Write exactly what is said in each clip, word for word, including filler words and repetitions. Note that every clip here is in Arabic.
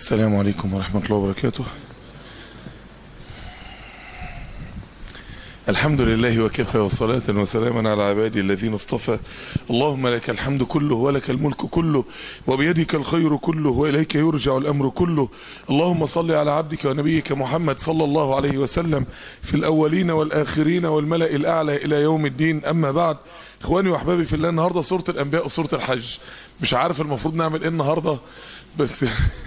السلام عليكم ورحمة الله وبركاته. الحمد لله وكفى وصلاة وسلاما على عبادي الذين اصطفى. اللهم لك الحمد كله ولك الملك كله وبيدك الخير كله وإليك يرجع الأمر كله. اللهم صل على عبدك ونبيك محمد صلى الله عليه وسلم في الأولين والآخرين والملأ الأعلى إلى يوم الدين. أما بعد، إخواني وأحبابي في الله، النهاردة سورة الأنبياء وسورة الحج. مش عارف المفروض نعمل إيه النهاردة، بس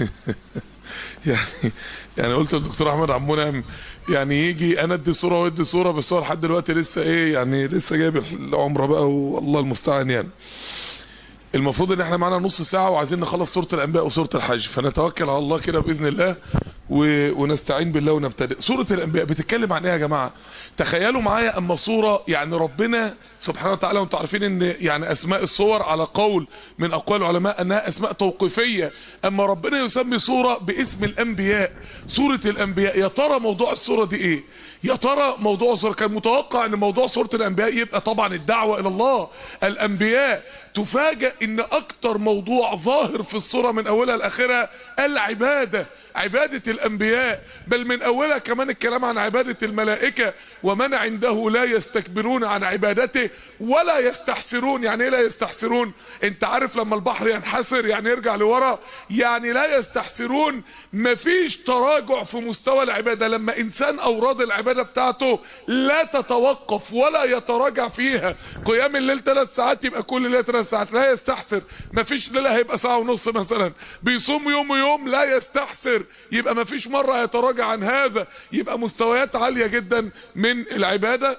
يعني يعني قلت للدكتور احمد عمونا يعني يجي انا ادي صوره وادي صوره، بس هو لحد دلوقتي لسه ايه يعني لسه جايب العمره بقى والله المستعان. يعني المفروض ان احنا معانا نص ساعه وعايزين نخلص سوره الانبياء وسوره الحج، فنتوكل على الله كده باذن الله و... ونستعين بالله ونبتدئ. سوره الانبياء بتتكلم عن ايه يا جماعه؟ تخيلوا معايا اما صوره يعني ربنا سبحانه وتعالى، وانتم عارفين ان يعني اسماء الصور على قول من اقوال العلماء انها اسماء توقيفيه، اما ربنا يسمي صوره باسم الانبياء سوره الانبياء، يا ترى موضوع الصوره دي ايه؟ يا ترى موضوع الصوره كان متوقع ان موضوع سوره الانبياء يبقى طبعا الدعوه الى الله، الانبياء. تفاجئ ان اكتر موضوع ظاهر في الصورة من اولها لاخرها العبادة، عبادة الانبياء، بل من اولها كمان الكلام عن عبادة الملائكة. ومن عنده لا يستكبرون عن عبادته ولا يستحسرون. يعني ايه لا يستحسرون؟ انت عارف لما البحر ينحسر يعني يرجع لورا، يعني لا يستحسرون، مفيش تراجع في مستوى العبادة. لما انسان اوراد العبادة بتاعته لا تتوقف ولا يتراجع فيها، قيام الليل ثلاث ساعات يبقى كل ليلة ثلاث ساعات، لا يستحسر. مفيش ليلة هيبقى ساعة ونص مثلا. بيصوم يوم ويوم لا يستحسر، يبقى مفيش مرة يتراجع عن هذا، يبقى مستويات عالية جدا من العبادة.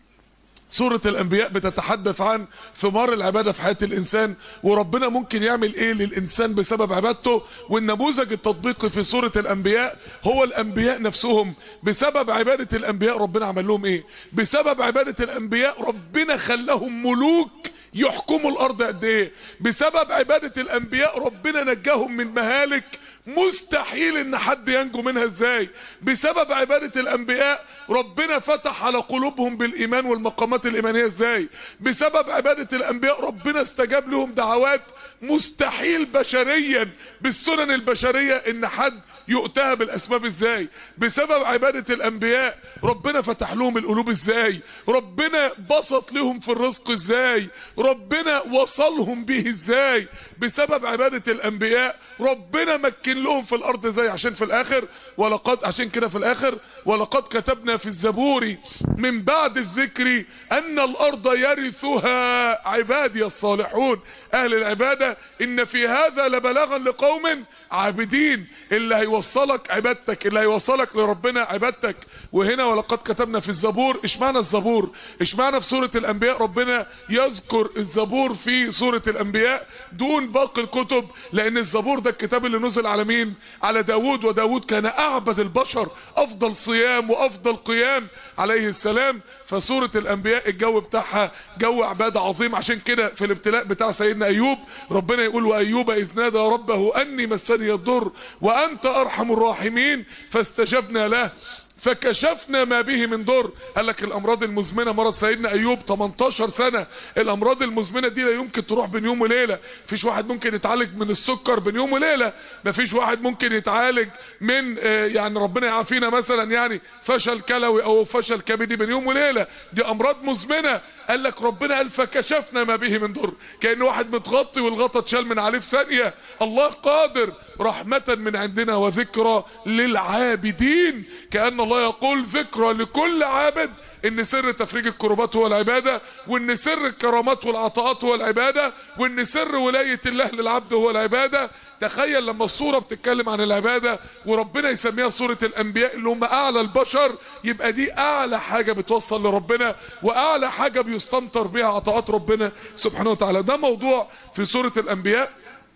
سورة الانبياء بتتحدث عن ثمار العبادة في حياة الانسان، وربنا ممكن يعمل ايه للانسان بسبب عبادته. والنموذج التطبيقي في سورة الانبياء هو الانبياء نفسهم. بسبب عبادة الانبياء ربنا عمل لهم ايه؟ بسبب عبادة الانبياء ربنا خلاهم ملوك يحكموا الارض قد ايه. بسبب عبادة الانبياء ربنا نجاهم من مهالك مستحيل ان حد ينجو منها ازاي. بسبب عبادة الانبياء ربنا فتح على قلوبهم بالايمان والمقامات الايمانية ازاي. بسبب عبادة الانبياء ربنا استجاب لهم دعوات مستحيل بشريا بالسنن البشرية ان حد يؤتها بالاسباب ازاي. بسبب عبادة الانبياء ربنا فتح لهم القلوب ازاي، ربنا بسط لهم في الرزق ازاي، ربنا وصلهم به ازاي. بسبب عبادة الانبياء ربنا مكن لهم في الارض ازاي، عشان في الاخر ولقد عشان كده في الاخر ولقد كتبنا في الزبور من بعد الذكر ان الارض يرثها عبادي الصالحون. اهل العبادة ان في هذا لبلاغا لقوم عابدين. اللي هيوصلك عبادتك، اللي هيوصلك لربنا عبادتك. وهنا ولقد كتبنا في الزبور، اشمعنى الزبور؟ اشمعنى في سورة الانبياء ربنا يذكر الزبور في سورة الانبياء دون باقي الكتب؟ لان الزبور ده الكتاب اللي نزل على مين؟ على داود، وداود كان اعبد البشر، افضل صيام وافضل قيام عليه السلام. فسورة الانبياء الجو بتاعها جو عبادة عظيم. عشان كده في الابتلاء بتاع سيدنا ايوب ربنا يقول وايوب اذ نادى ربه اني مسني الضر وانت ارحم الراحمين فاستجبنا له فكشفنا ما به من ضر. قال لك الامراض المزمنه، مرض سيدنا ايوب ثمانية عشر سنة. الامراض المزمنه دي لا يمكن تروح بين يوم وليله. مفيش واحد ممكن يتعالج من السكر بين يوم وليله، مفيش واحد ممكن يتعالج من آه يعني ربنا يعافينا مثلا يعني فشل كلوي او فشل كبدي بين يوم وليله. دي امراض مزمنه. قال لك ربنا قال فكشفنا ما به من ضر، كأن واحد متغطي والغطا اتشال من عليه في ثانيه. الله قادر، رحمه من عندنا وذكرى للعابدين. كأن الله يقول ذكرى لكل عابد ان سر تفريج الكربات هو العبادة، وان سر الكرامات والعطاءات هو العبادة، وان سر ولاية الله للعبد هو العبادة. تخيل لما الصورة بتتكلم عن العبادة وربنا يسميها صورة الانبياء اللي هم اعلى البشر، يبقى دي اعلى حاجة بتوصل لربنا واعلى حاجة بيستمطر بها عطاءات ربنا سبحانه وتعالى. ده موضوع في سورة الانبياء.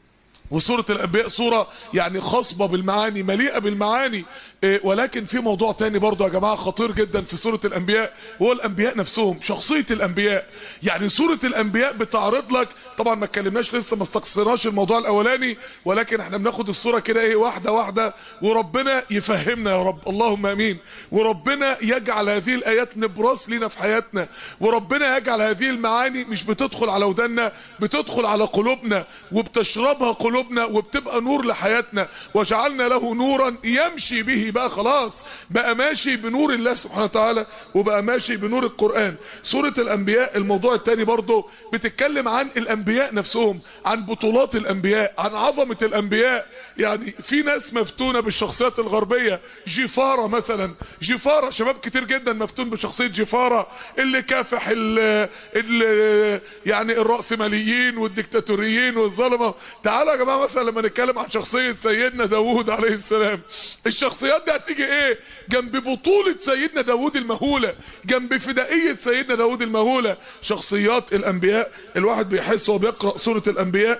وسورة الانبياء سورة يعني خاصبة بالمعاني، مليئة بالمعاني. إيه ولكن في موضوع تاني برضو يا جماعة خطير جدا في سورة الانبياء، هو الانبياء نفسهم، شخصية الانبياء. يعني سورة الانبياء بتعرض لك، طبعا ما اتكلمناش لسه، ما استقصيناش الموضوع الاولاني، ولكن احنا بناخد الصورة كده ايه واحدة واحدة، وربنا يفهمنا يا رب، اللهم امين. وربنا يجعل هذه الايات نبراس لنا في حياتنا، وربنا يجعل هذه المعاني مش بتدخل على ودنا، بتدخل على قلوبنا وبتشربها قلوبنا قلوبنا وبتبقى نور لحياتنا. وجعلنا له نورا يمشي به، بقى خلاص بقى ماشي بنور الله سبحانه وتعالى وبقى ماشي بنور القرآن. سورة الانبياء الموضوع التاني برضو بتتكلم عن الانبياء نفسهم، عن بطولات الانبياء، عن عظمة الانبياء. يعني في ناس مفتونة بالشخصيات الغربية، جفارة مثلا. جفارة شباب كتير جدا مفتون بشخصية جفارة اللي كافح ال ال يعني الرأسماليين والديكتاتوريين والظلمة. تعالوا يا جماعة مثلا لما نتكلم عن شخصية سيدنا داوود عليه السلام، الشخصيات دي هتيجي ايه جنب بطولة سيدنا داوود المهولة، جنب فدائية سيدنا داوود المهولة؟ شخصيات الانبياء الواحد بيحس وهو بيقرأ سورة الانبياء.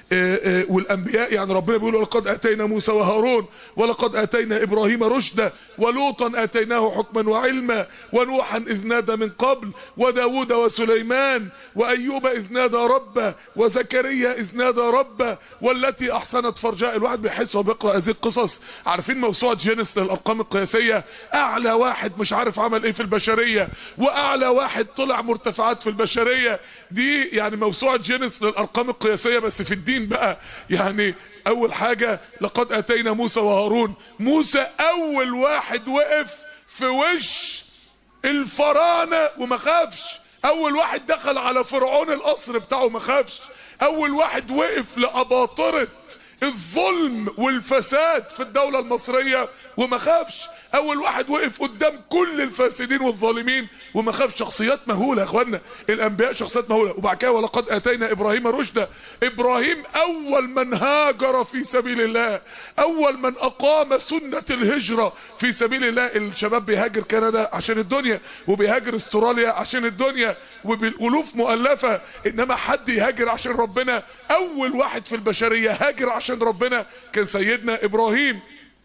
والانبياء يعني ربنا بيقول ولقد اتينا موسى وهارون ولقد اتينا ابراهيم رشدا ولوطا اتيناه حكما وعلما ونوحا اذ نادى من قبل وداود وسليمان وايوب اذ نادى ربه وزكريا اذ نادى ربه والتي احسنت فرجها. الواحد بيحس وهو بيقرا هذه القصص. عارفين موسوعه جينيس للارقام القياسيه؟ اعلى واحد مش عارف عمل ايه في البشريه واعلى واحد طلع مرتفعات في البشريه، دي يعني موسوعه جينيس للارقام القياسيه بس في الدين بقى. يعني اول حاجة لقد اتينا موسى وهارون، موسى اول واحد وقف في وش الفراعنة وما خافش، اول واحد دخل على فرعون القصر بتاعه ما خافش، اول واحد وقف لأباطرة الظلم والفساد في الدولة المصرية وما خافش، اول واحد وقف قدام كل الفاسدين والظالمين وما خافش. شخصيات مهولة يا اخوانا، الانبياء شخصيات مهولة. وبعد كده ولقد اتينا ابراهيم رشدا، ابراهيم اول من هاجر في سبيل الله، اول من اقام سنة الهجرة في سبيل الله. الشباب بيهاجر كندا عشان الدنيا وبيهاجر استراليا عشان الدنيا وبالالوف مؤلفة، انما حد يهاجر عشان ربنا، اول واحد في البشرية هاجر عشان ربنا كان سيدنا ابراهيم.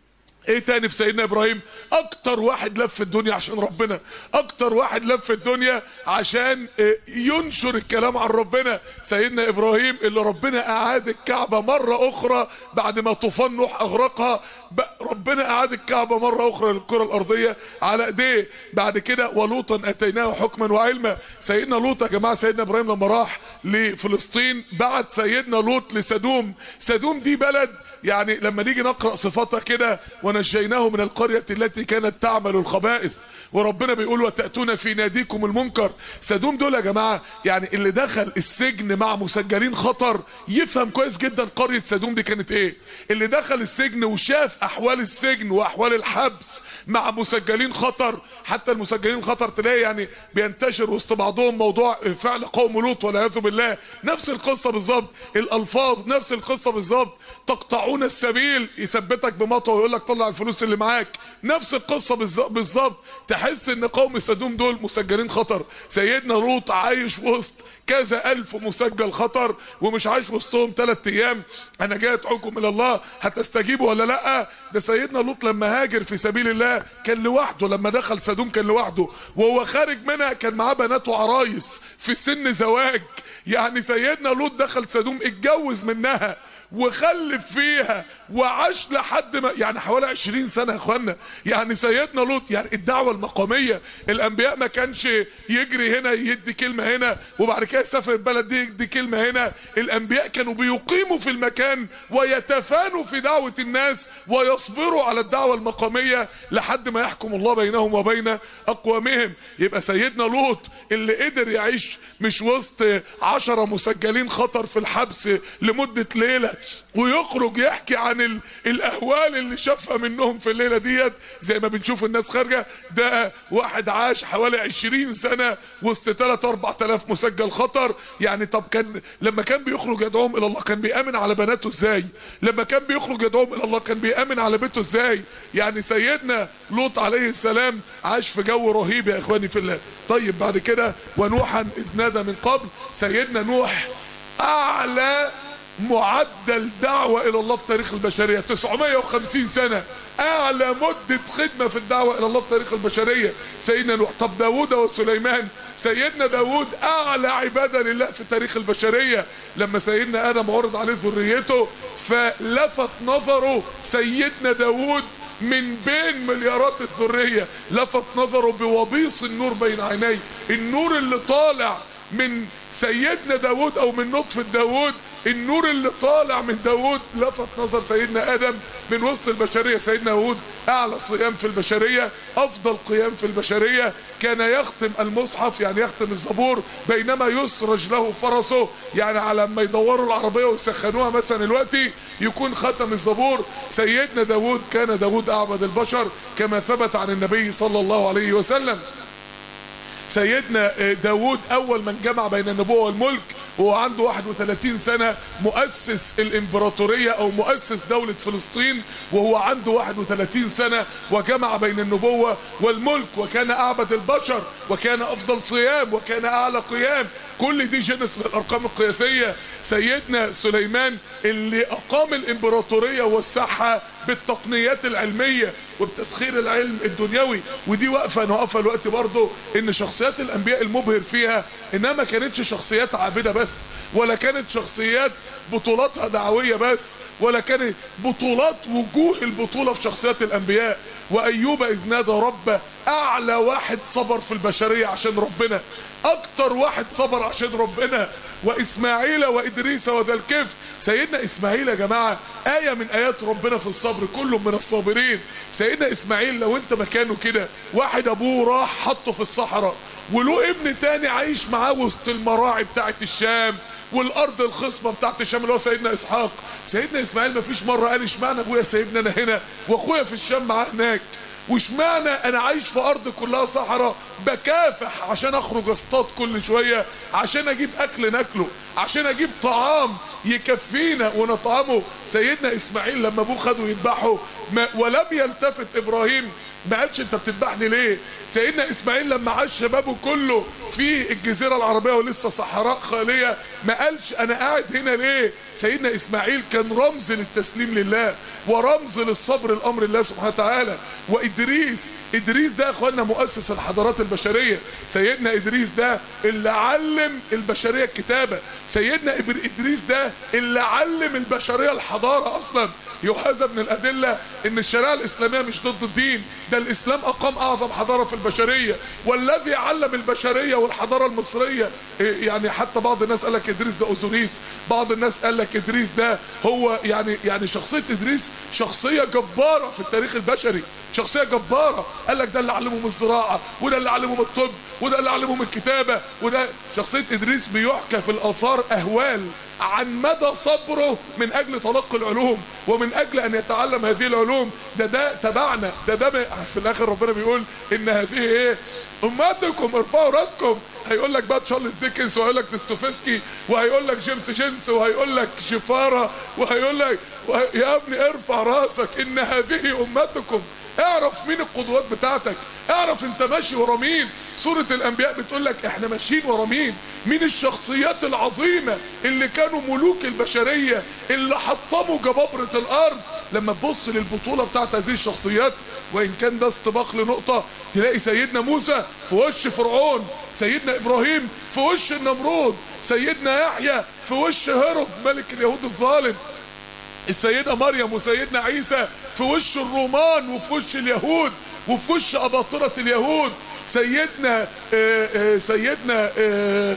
ايه تاني في سيدنا ابراهيم؟ اكتر واحد لف الدنيا عشان ربنا، اكتر واحد لف الدنيا عشان ينشر الكلام عن ربنا. سيدنا ابراهيم اللي ربنا اعاد الكعبة مرة اخرى بعد ما طوفان نوح اغرقها، ربنا اعاد الكعبة مرة اخرى للكرة الارضية على ايديه. بعد كده ولوطا اتيناه حكما وعلما. سيدنا لوط يا جماعة، سيدنا ابراهيم لما راح لفلسطين بعت سيدنا لوط لسدوم. سدوم دي بلد يعني لما نيجي نقرأ صفاتها كده، ونجيناه من القرية التي كانت تعمل الخبائث، وربنا بيقول وتأتون في ناديكم المنكر. سدوم دول يا جماعة يعني اللي دخل السجن مع مسجلين خطر يفهم كويس جدا قرية سدوم دي كانت ايه. اللي دخل السجن وشاف احوال السجن واحوال الحبس مع مسجلين خطر، حتى المسجلين خطر تلاقي يعني بينتشر وسط بعضهم موضوع فعل قوم لوط والعياذ بالله، نفس القصة بالظبط، الالفاظ نفس القصة بالظبط. تقطعون السبيل يثبتك بمطوه ويقول لك طلع الفلوس اللي معاك، نفس القصة بالظبط. تحس ان قوم سدوم دول مسجلين خطر. سيدنا لوط عايش وسط كذا الف مسجل خطر ومش عايش وسطهم ثلاث ايام. انا جاي ادعوكم الى الله، هتستجيبوا ولا لا؟ ده سيدنا لوط لما هاجر في سبيل الله كان لوحده، لما دخل سدوم كان لوحده، وهو خارج منها كان معاه بنات وعرايس في سن زواج. يعني سيدنا لوط دخل سدوم اتجوز منها وخلف فيها وعاش لحد ما يعني حوالي عشرين سنة يا اخوانا. يعني سيدنا لوط يعني الدعوة المقامية، الانبياء ما كانش يجري هنا يدي كلمة هنا وبعد كده يسافر البلد دي يدي كلمة هنا. الانبياء كانوا بيقيموا في المكان ويتفانوا في دعوة الناس ويصبروا على الدعوة المقامية لحد ما يحكم الله بينهم وبين اقوامهم. يبقى سيدنا لوط اللي قدر يعيش مش وسط عشرة مسجلين خطر في الحبس لمدة ليلة ويخرج يحكي عن ال... الاهوال اللي شافها منهم في الليلة ديت زي ما بنشوف الناس خارجة، ده واحد عاش حوالي عشرين سنة وسط ثلاثة اربعة الاف مسجل خطر. يعني طب كان لما كان بيخرج يدعوهم الى الله كان بيأمن على بناته ازاي؟ لما كان بيخرج يدعوهم الى الله كان بيأمن على بيته ازاي؟ يعني سيدنا لوط عليه السلام عاش في جو رهيب يا اخواني في الله. طيب بعد كده ونوحا اذ نادى من قبل. سيدنا نوح اعلى معدل دعوة الى الله في تاريخ البشرية، تسعمائة وخمسين سنة، اعلى مدة خدمة في الدعوة الى الله في تاريخ البشرية سيدنا نوح. طب داود وسليمان، سيدنا داود اعلى عبادة لله في تاريخ البشرية. لما سيدنا ادم عرض عليه ذريته فلفت نظره سيدنا داود من بين مليارات الذرية، لفت نظره بوبيص النور بين عينيه، النور اللي طالع من سيدنا داود او من نطفة داود، النور اللي طالع من داود لفت نظر سيدنا ادم من وسط البشرية. سيدنا داود اعلى صيام في البشرية، افضل قيام في البشرية، كان يختم المصحف يعني يختم الزبور بينما يسرج له فرسه، يعني على ما يدوروا العربية ويسخنوها مثلا دلوقتي يكون ختم الزبور. سيدنا داود كان داود اعبد البشر كما ثبت عن النبي صلى الله عليه وسلم. سيدنا داود اول من جمع بين النبوة والملك وهو عنده واحد وثلاثين سنة، مؤسس الامبراطورية او مؤسس دولة فلسطين وهو عنده واحد وثلاثين سنة، وجمع بين النبوة والملك، وكان اعبد البشر، وكان افضل صيام، وكان اعلى قيام. كل دي جنس الارقام القياسية. سيدنا سليمان اللي اقام الامبراطورية ووسعها بالتقنيات العلمية وبتسخير العلم الدنيوي. ودي وقفة نوقفها الوقت برضو، ان شخصيات الانبياء المبهر فيها انها ما كانتش شخصيات عابدة بس، ولا كانت شخصيات بطولاتها دعوية بس، ولا كانت بطولات وجوه البطولة في شخصيات الانبياء. وايوب اذ نادى ربه، اعلى واحد صبر في البشرية عشان ربنا، اكتر واحد صبر عشان ربنا. واسماعيل وادريس وذا الكفل. سيدنا اسماعيل يا جماعة آية من ايات ربنا في الصبر، كله من الصابرين. سيدنا اسماعيل لو انت مكانه كده، واحد ابوه راح حطه في الصحراء وله ابن تاني عايش معاه وسط المراعي بتاعت الشام والارض الخصبة بتاعت الشام اللي هو سيدنا اسحاق. سيدنا اسماعيل مفيش مرة قال اشمعنى ابويا سايبني انا هنا واخويا في الشام معاه هناك، واشمعنى انا عايش في ارض كلها صحراء بكافح عشان اخرج اصطاد كل شوية عشان اجيب اكل ناكله، عشان اجيب طعام يكفينا ونطعمه. سيدنا اسماعيل لما ابوه خده يذبحه ولم يلتفت ابراهيم، ما قالش انت بتذبحني ليه. سيدنا اسماعيل لما عاش شبابه كله في الجزيرة العربية ولسه صحراء خالية، ما قالش انا قاعد هنا ليه. سيدنا اسماعيل كان رمز للتسليم لله ورمز للصبر الامر الله سبحانه وتعالى. وادريس، ادريس ده يا اخوانا مؤسس الحضارات البشرية. سيدنا ادريس ده اللي علم البشرية الكتابة. سيدنا ادريس ده اللي علم البشرية الحضارة اصلا. يحاذى من الادلة ان الشريعة الاسلامية مش ضد الدين، ده الاسلام اقام اعظم حضارة في البشرية، والذي علم البشرية والحضارة المصرية. يعني حتى بعض الناس قال لك ادريس ده اوزوريس، بعض الناس قال لك ادريس ده هو يعني يعني شخصية ادريس شخصية جبارة في التاريخ البشري، شخصية جبارة. قال لك ده اللي علمهم الزراعة، وده اللي علمهم الطب، وده اللي علمهم الكتابة، وده شخصية ادريس بيحكى في الاثار اهوال عن مدى صبره من اجل تلقي العلوم ومن اجل ان يتعلم هذه العلوم. ده ده تبعنا، ده ده في الاخر ربنا بيقول ان هذه ايه امتكم ارفعوا راسكم. هيقول لك بقى تشارلز ديكنز، وهيقول لك ديستوفسكي، وهيقول لك جيمس جينس، وهيقول لك شفارة، وهيقول لك يا ابني ارفع راسك ان هذه امتكم. اعرف مين القدوات بتاعتك، اعرف انت ماشي ورا مين. سورة الانبياء بتقول لك احنا ماشيين ورا مين، مين الشخصيات العظيمة اللي كانوا ملوك البشرية اللي حطموا جبابرة الارض. لما تبص للبطولة بتاعت هذه الشخصيات، وان كان ده استباق لنقطة، تلاقي سيدنا موسى في وش فرعون، سيدنا ابراهيم في وش النمرود، سيدنا يحيى في وش هرب ملك اليهود الظالم، السيدة مريم وسيدنا عيسى في وش الرومان وفي وش اليهود وفي وش اباطرة اليهود، سيدنا آآ آآ سيدنا آآ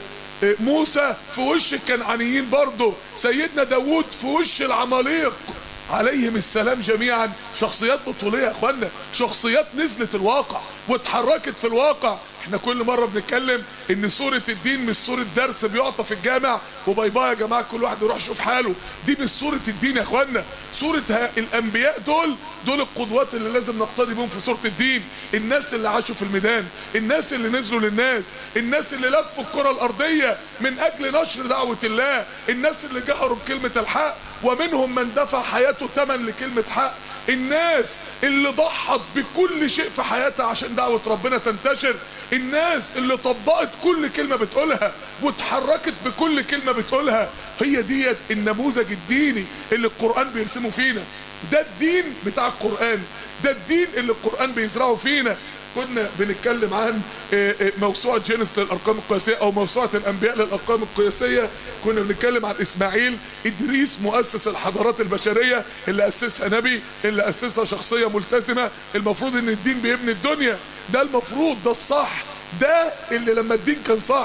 موسى في وش الكنعانيين برضه، سيدنا داود في وش العماليق عليهم السلام جميعا. شخصيات بطولية يا اخوانا، شخصيات نزلت الواقع واتحركت في الواقع. احنا كل مرة بنتكلم ان سورة الدين مش سورة درس بيعطى في الجامع وباي باي يا جماعة كل واحد يروح يشوف حاله. دي مش سورة الدين يا اخوانا، سورة الانبياء دول دول القدوات اللي لازم نقتدي بهم في سورة الدين. الناس اللي عاشوا في الميدان، الناس اللي نزلوا للناس، الناس اللي لفوا الكرة الارضية من اجل نشر دعوة الله، الناس اللي جهروا بكلمة الحق ومنهم من دفع حياته ثمن لكلمة حق، الناس اللي ضحت بكل شيء في حياتها عشان دعوة ربنا تنتشر، الناس اللي طبقت كل كلمة بتقولها واتحركت بكل كلمة بتقولها. هي ديت النموذج الديني اللي القرآن بيرسمه فينا. ده الدين بتاع القرآن، ده الدين اللي القرآن بيزرعه فينا. كنا بنتكلم عن موسوعة جينيس للارقام القياسية او موسوعة الانبياء للارقام القياسية. كنا بنتكلم عن اسماعيل ادريس مؤسس الحضارات البشرية اللي اسسها نبي، اللي اسسها شخصية ملتزمة. المفروض ان الدين بيبني الدنيا، ده المفروض، ده الصح، ده اللي لما الدين كان صح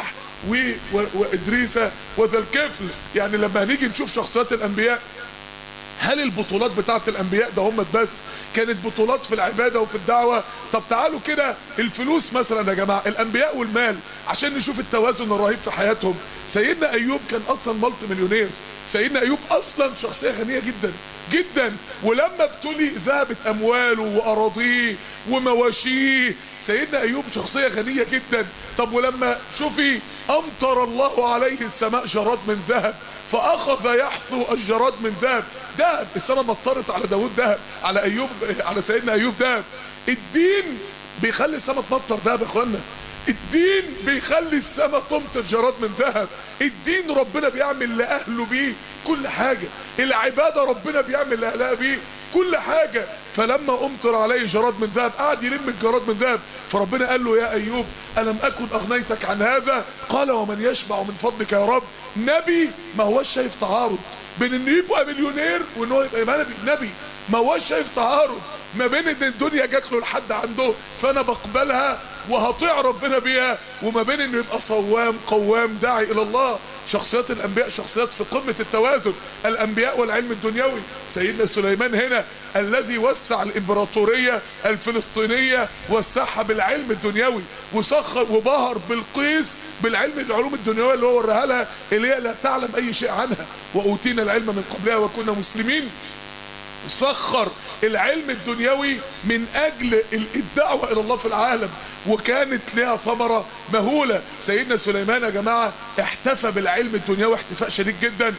وإدريس وذا الكفل. يعني لما هنيجي نشوف شخصيات الأنبياء، هل البطولات بتاعت الأنبياء ده هم بس كانت بطولات في العبادة وفي الدعوة؟ طب تعالوا كده الفلوس مثلا يا جماعة، الأنبياء والمال، عشان نشوف التوازن الرهيب في حياتهم. سيدنا أيوب كان أصلا ملت مليونير، سيدنا أيوب أصلا شخصية غنية جدا جدا، ولما ابتلي ذهبت أمواله وأراضيه ومواشيه. سيدنا أيوب شخصية غنية جدا. طب ولما شوفي أمطر الله عليه السماء جراد من ذهب فأخذ يحثو الجراد من ذهب. ذهب، السماء مطرت على داود ذهب، على أيوب، على سيدنا أيوب ذهب. الدين بيخلي السماء تمطر ذهب يا اخوانا، الدين بيخلي السماء تمطر جراد من ذهب. الدين ربنا بيعمل لأهله بيه كل حاجة، العبادة ربنا بيعمل لأهلها بيه كل حاجة. فلما امطر عليه جراد من ذهب قعد يلم الجراد من ذهب، فربنا قال له يا أيوب ألم أكن أغنيتك عن هذا؟ قال ومن يشبع من فضلك يا رب. نبي ما هوش شايف تعارض بين انه يبقى مليونير وانه يبقى نبي. نبي ما هوش شايف تعارض ما بين ان الدنيا جات له لحد عنده فانا بقبلها وهطيع ربنا بيها، وما بين انه يبقى صوام قوام داعي الى الله. شخصيات الانبياء شخصيات في قمة التوازن، الانبياء والعلم الدنيوي. سيدنا سليمان هنا الذي وسع الامبراطورية الفلسطينية وسعها بالعلم الدنيوي، وسخر وبهر بالقيس بالعلم العلوم الدنيوية اللي هو وريها لها، اللي هي لا تعلم اي شيء عنها، واوتينا العلم من قبلها وكنا مسلمين. سخر العلم الدنيوي من اجل الدعوة الى الله في العالم، وكانت لها ثمرة مهولة. سيدنا سليمان يا جماعة احتفى بالعلم الدنيوي احتفاء شديد جدا،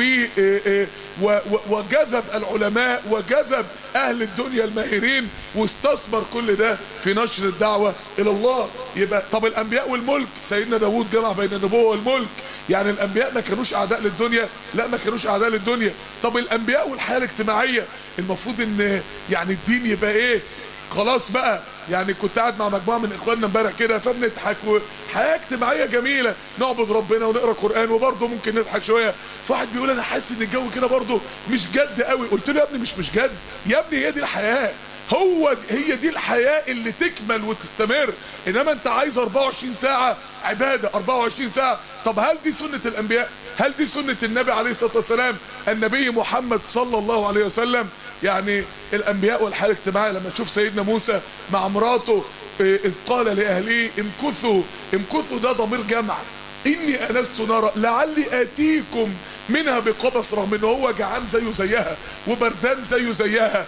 وجذب العلماء وجذب اهل الدنيا الماهرين، واستثمر كل ده في نشر الدعوة الى الله. يبقى طب الانبياء والملك، سيدنا داود جمع بين النبوة والملك. يعني الانبياء ما كانوش اعداء للدنيا، لا ما كانوش اعداء للدنيا. طب الانبياء والحياة الاجتماعية، المفروض ان يعني الدين يبقى ايه؟ خلاص بقى، يعني كنت قاعد مع مجموعة من اخواننا امبارح كده فبنضحك، وحياة اجتماعية جميلة، نعبد ربنا ونقرأ قرآن وبرضه ممكن نضحك شوية. فواحد بيقول انا حاسس ان الجو كده برضه مش جد قوي. قلت له يا ابني مش مش جد يا ابني، هي دي الحياة، هو هي دي الحياة اللي تكمل وتستمر. انما انت عايز اربعة وعشرين ساعة عبادة، اربعة وعشرين ساعة. طب هل دي سنة الانبياء؟ هل دي سنة النبي عليه الصلاة والسلام، النبي محمد صلى الله عليه وسلم؟ يعني الانبياء والحياة الاجتماعية، لما تشوف سيدنا موسى مع مراته اذ قال لاهليه امكثوا، امكثوا ده ضمير جمع، اني انست نارا لعلي اتيكم منها بقبس، رغم ان هو جعان زيه زيها وبردان زيه زيها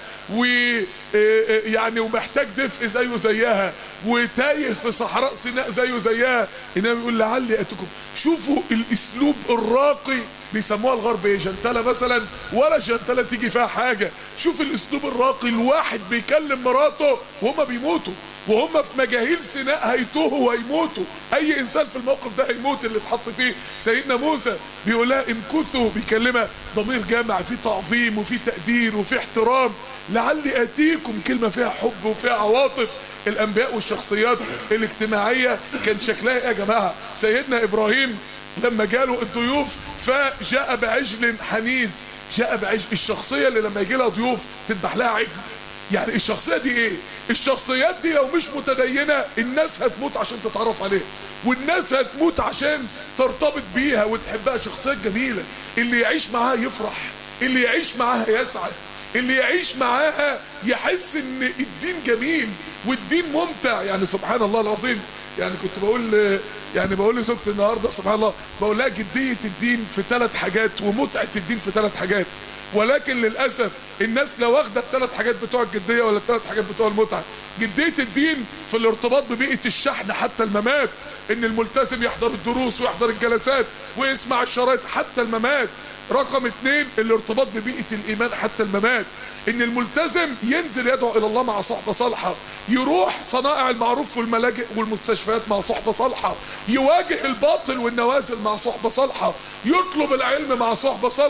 ويعني ومحتاج دفء زيه زيها وتايه في صحراء سيناء زيه زيها، انما بيقول لعلي اتيكم. شوفوا الاسلوب الراقي، بيسموها الغرب ايه، جنتلة مثلا، ولا جنتلة تيجي فيها حاجة. شوف الاسلوب الراقي، الواحد بيكلم مراته وهما بيموتوا، وهم في مجاهيل سيناء هيتوهوا وهيموتوا، اي انسان في الموقف ده هيموت اللي اتحط فيه. سيدنا موسى بيقول لها امكثوا، بيكلمها ضمير جامع فيه تعظيم وفيه تقدير وفيه احترام. لعلي اتيكم، كلمة فيها حب وفيها عواطف. الانبياء والشخصيات الاجتماعية كان شكلها ايه يا جماعة؟ سيدنا ابراهيم لما جاله الضيوف فجاء بعجل حنيذ، جاء بعجل. الشخصية اللي لما يجي لها ضيوف تذبح لها عجل، يعني الشخصية دي ايه؟ الشخصيات دي لو مش متدينة الناس هتموت عشان تتعرف عليها، والناس هتموت عشان ترتبط بيها وتحبها. شخصيات جميلة، اللي يعيش معاها يفرح، اللي يعيش معاها يسعد، اللي يعيش معاها يحس ان الدين جميل والدين ممتع. يعني سبحان الله العظيم، يعني كنت بقول يعني بقول لزوجتي النهارده سبحان الله، بقول لها جدية الدين في ثلاث حاجات ومتعة الدين في ثلاث حاجات، ولكن للأسف الناس لا واخده الثلاث حاجات بتوع الجدية ولا الثلاث حاجات بتوع المتعة. جدية الدين في الارتباط ببيئة الشحن حتى الممات، ان الملتزم يحضر الدروس ويحضر الجلسات ويسمع الشرايط حتى الممات. رقم اتنين الارتباط ببيئة الايمان حتى الممات، ان الملتزم ينزل يدعو الى الله مع صحبة صالحة، يروح صنائع المعروف والملاجئ والمستشفيات مع صحبة صالحة، يواجه الباطل والنوازل مع صحبة صالحة، يطلب العلم مع صحبة صالحة،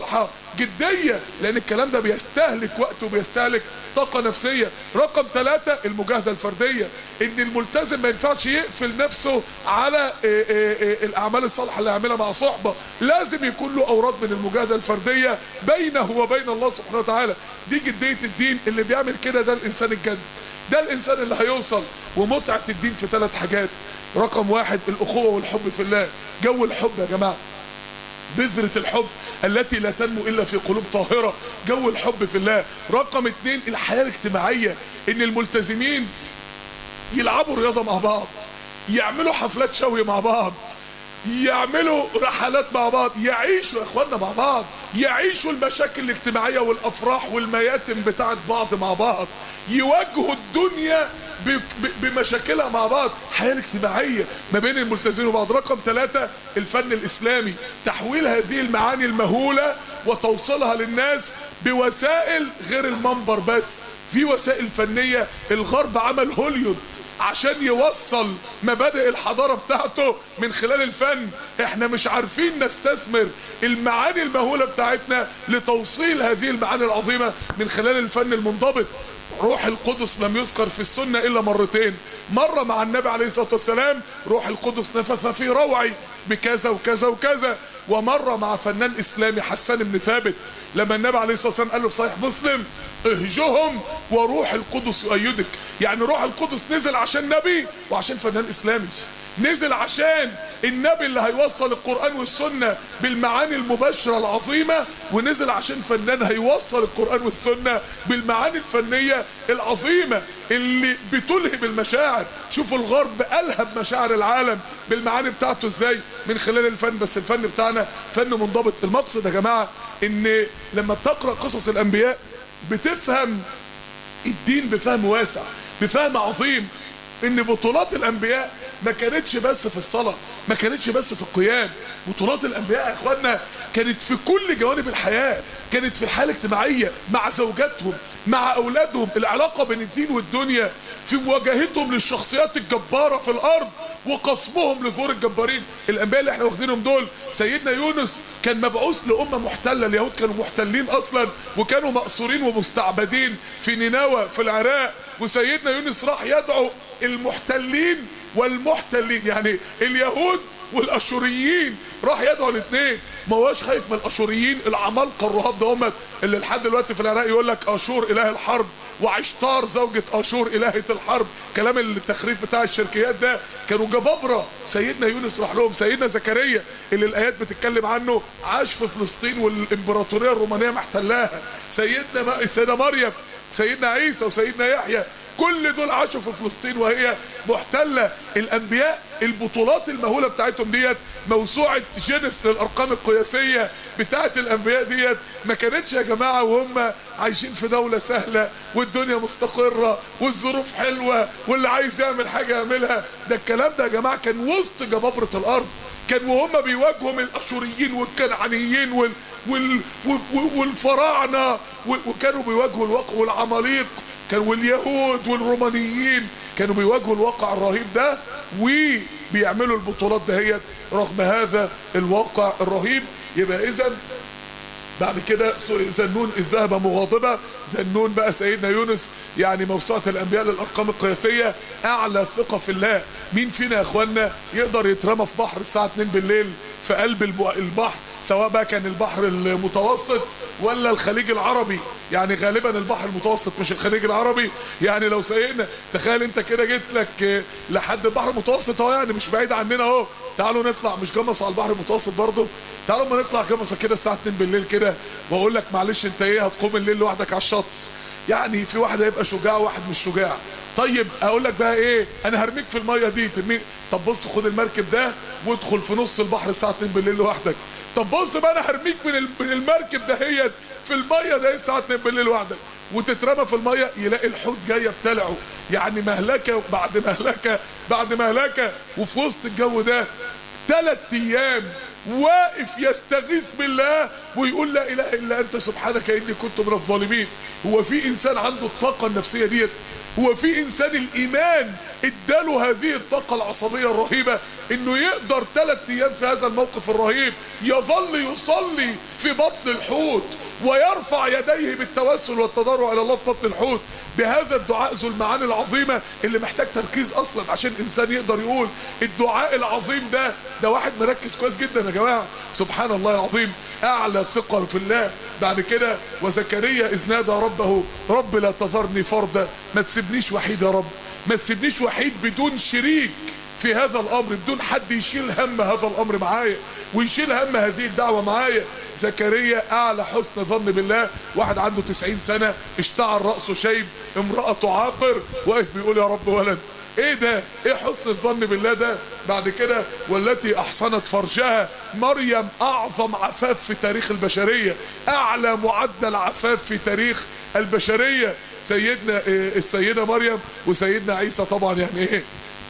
جدية، لان الكلام ده بيستهلك وقت وبيستهلك طاقة نفسية. رقم ثلاثة المجاهدة الفردية، ان الملتزم ما ينفعش يقفل نفسه على إيه إيه إيه الاعمال الصالحة اللي يعملها مع صحبة، لازم يكون له اوراد من المجاهدة الفردية بينه وبين الله سبحانه وتعالى. دي جدية الدين، اللي بيعمل كده ده الانسان الجد، ده الانسان اللي هيوصل. ومتعة الدين في ثلاث حاجات. رقم واحد الاخوة والحب في الله، جو الحب يا جماعة، بذرة الحب التي لا تنمو الا في قلوب طاهرة، جو الحب في الله. رقم اتنين الحياة الاجتماعية، ان الملتزمين يلعبوا رياضة مع بعض، يعملوا حفلات شوي مع بعض، يعملوا رحلات مع بعض، يعيشوا يا اخوانا مع بعض، يعيشوا المشاكل الاجتماعية والافراح والمياتم بتاعت بعض مع بعض، يواجهوا الدنيا بمشاكلها مع بعض. حياة الاجتماعية ما بين الملتزمين وبعض. رقم ثلاثة الفن الاسلامي، تحويل هذه المعاني المهولة وتوصيلها للناس بوسائل غير المنبر بس، في وسائل فنية. الغرب عمل هوليود عشان يوصل مبادئ الحضارة بتاعته من خلال الفن، احنا مش عارفين نستثمر المعاني المهولة بتاعتنا لتوصيل هذه المعاني العظيمة من خلال الفن المنضبط. روح القدس لم يذكر في السنة الا مرتين، مرة مع النبي عليه الصلاة والسلام روح القدس نفث في روعي بكذا وكذا وكذا، ومرة مع فنان اسلامي حسان بن ثابت لما النبي عليه الصلاة والسلام قال له في صحيح مسلم اهجهم وروح القدس يؤيدك. يعني روح القدس نزل عشان نبي وعشان فنان اسلامي، نزل عشان النبي اللي هيوصل القرآن والسنة بالمعاني المباشرة العظيمة، ونزل عشان فنان هيوصل القرآن والسنة بالمعاني الفنية العظيمة اللي بتلهب المشاعر. شوفوا الغرب ألهب مشاعر العالم بالمعاني بتاعته ازاي من خلال الفن، بس الفن بتاعنا فن منضبط. المقصد يا جماعة ان لما بتقرأ قصص الانبياء بتفهم الدين بفهم واسع، بفهم عظيم. ان بطولات الانبياء ما كانتش بس في الصلاة، ما كانتش بس في القيام، بطولات الانبياء يا اخوانا كانت في كل جوانب الحياة، كانت في الحياة الاجتماعية مع زوجاتهم مع اولادهم، العلاقة بين الدين والدنيا، في مواجهتهم للشخصيات الجبارة في الارض وقصمهم لظهور الجبارين. الانبياء اللي احنا واخدينهم دول، سيدنا يونس كان مبعوث لأمة محتلة، اليهود كانوا محتلين اصلا وكانوا مأسورين ومستعبدين في نينوى في العراق، وسيدنا يونس راح يدعو المحتلين والمحتلين، يعني اليهود والاشوريين، راح يدعو الاثنين. ما هوش خايف من الاشوريين العمالقه الرهاب ده، هم اللي لحد دلوقتي في العراق يقول لك اشور اله الحرب وعشتار زوجة اشور الهة الحرب، كلام التخريف بتاع الشركيات ده، كانوا جبابرة. سيدنا يونس راح لهم. سيدنا زكريا اللي الايات بتتكلم عنه عاش في فلسطين والامبراطورية الرومانية محتلاها. سيدنا ما... سيدنا مريم، سيدنا عيسى وسيدنا يحيى، كل دول عاشوا في فلسطين وهي محتلة. الانبياء البطولات المهولة بتاعتهم ديت، موسوعة جينيس للارقام القياسية بتاعت الانبياء ديت، ما كانتش يا جماعة وهم عايشين في دولة سهلة والدنيا مستقرة والظروف حلوة واللي عايز يعمل حاجة يعملها. ده الكلام ده يا جماعة كان وسط جبابرة الارض، كان وهم بيواجهوا الاشوريين والكنعانيين وال... وال... والفراعنة، وكانوا بيواجهوا الواقع والعماليق، كانوا واليهود والرومانيين كانوا بيواجهوا الواقع الرهيب ده وبيعملوا البطولات دهيت رغم هذا الواقع الرهيب. يبقى اذا بعد كده ذنون إذ ذهب مغاضبا، ذنون بقى سيدنا يونس، يعني موسوعة الانبياء للارقام القياسية اعلى ثقة في الله. مين فينا يا اخوانا يقدر يترمى في بحر الساعة اتنين بالليل في قلب البحر، سواء بقى كان البحر المتوسط ولا الخليج العربي؟ يعني غالبا البحر المتوسط مش الخليج العربي. يعني لو سيدنا تخيل انت كده جيت لك لحد البحر المتوسط اهو، يعني مش بعيد عننا اهو، تعالوا نطلع مش جمص على البحر المتوسط برضه، تعالوا ما نطلع جمصة كده الساعة اتنين بالليل كده، واقول لك معلش انت ايه هتقوم الليل لوحدك على الشط؟ يعني في واحد هيبقى شجاع وواحد مش شجاع. طيب اقول لك بقى ايه، انا هرميك في المية دي ترميك، طب بص خد المركب ده وادخل في نص البحر الساعة اتنين بالليل لوحدك. طب بص بقى انا هرميك من من المركب دهيت في المية ده الساعة اتنين بالليل لوحدك، وتترمى في المية يلاقي الحوت جاي يبتلعه، يعني مهلكة بعد مهلكة بعد مهلكة. وفي وسط الجو ده ثلاث ايام واقف يستغيث بالله ويقول لا اله الا انت سبحانك اني كنت من الظالمين. هو في انسان عنده الطاقة النفسية ديت؟ هو في انسان الايمان اداله هذه الطاقة العصبية الرهيبة انه يقدر ثلاث ايام في هذا الموقف الرهيب يظل يصلي في بطن الحوت ويرفع يديه بالتوسل والتضرع الى الله في بطن الحوت بهذا الدعاء ذو المعاني العظيمة اللي محتاج تركيز اصلا عشان انسان يقدر يقول الدعاء العظيم ده؟ ده واحد مركز كويس جدا يا جماعة. سبحان الله العظيم، اعلى ثقة في الله. بعد كده وزكريا اذ نادى ربه رب لا تذرني فردا، ما تسيبنيش وحيد يا رب، ما تسيبنيش وحيد بدون شريك في هذا الامر، بدون حد يشيل هم هذا الامر معايا ويشيل هم هذه الدعوة معايا. زكريا اعلى حسن ظن بالله، واحد عنده تسعين سنة اشتعل رأسه شيب، امرأته عاقر، واقف بيقول يا رب ولد. ايه ده؟ ايه حسن الظن بالله ده؟ بعد كده والتي احصنت فرجها، مريم اعظم عفاف في تاريخ البشرية، اعلى معدل عفاف في تاريخ البشرية. سيدنا إيه السيدة مريم وسيدنا عيسى طبعا يعني ايه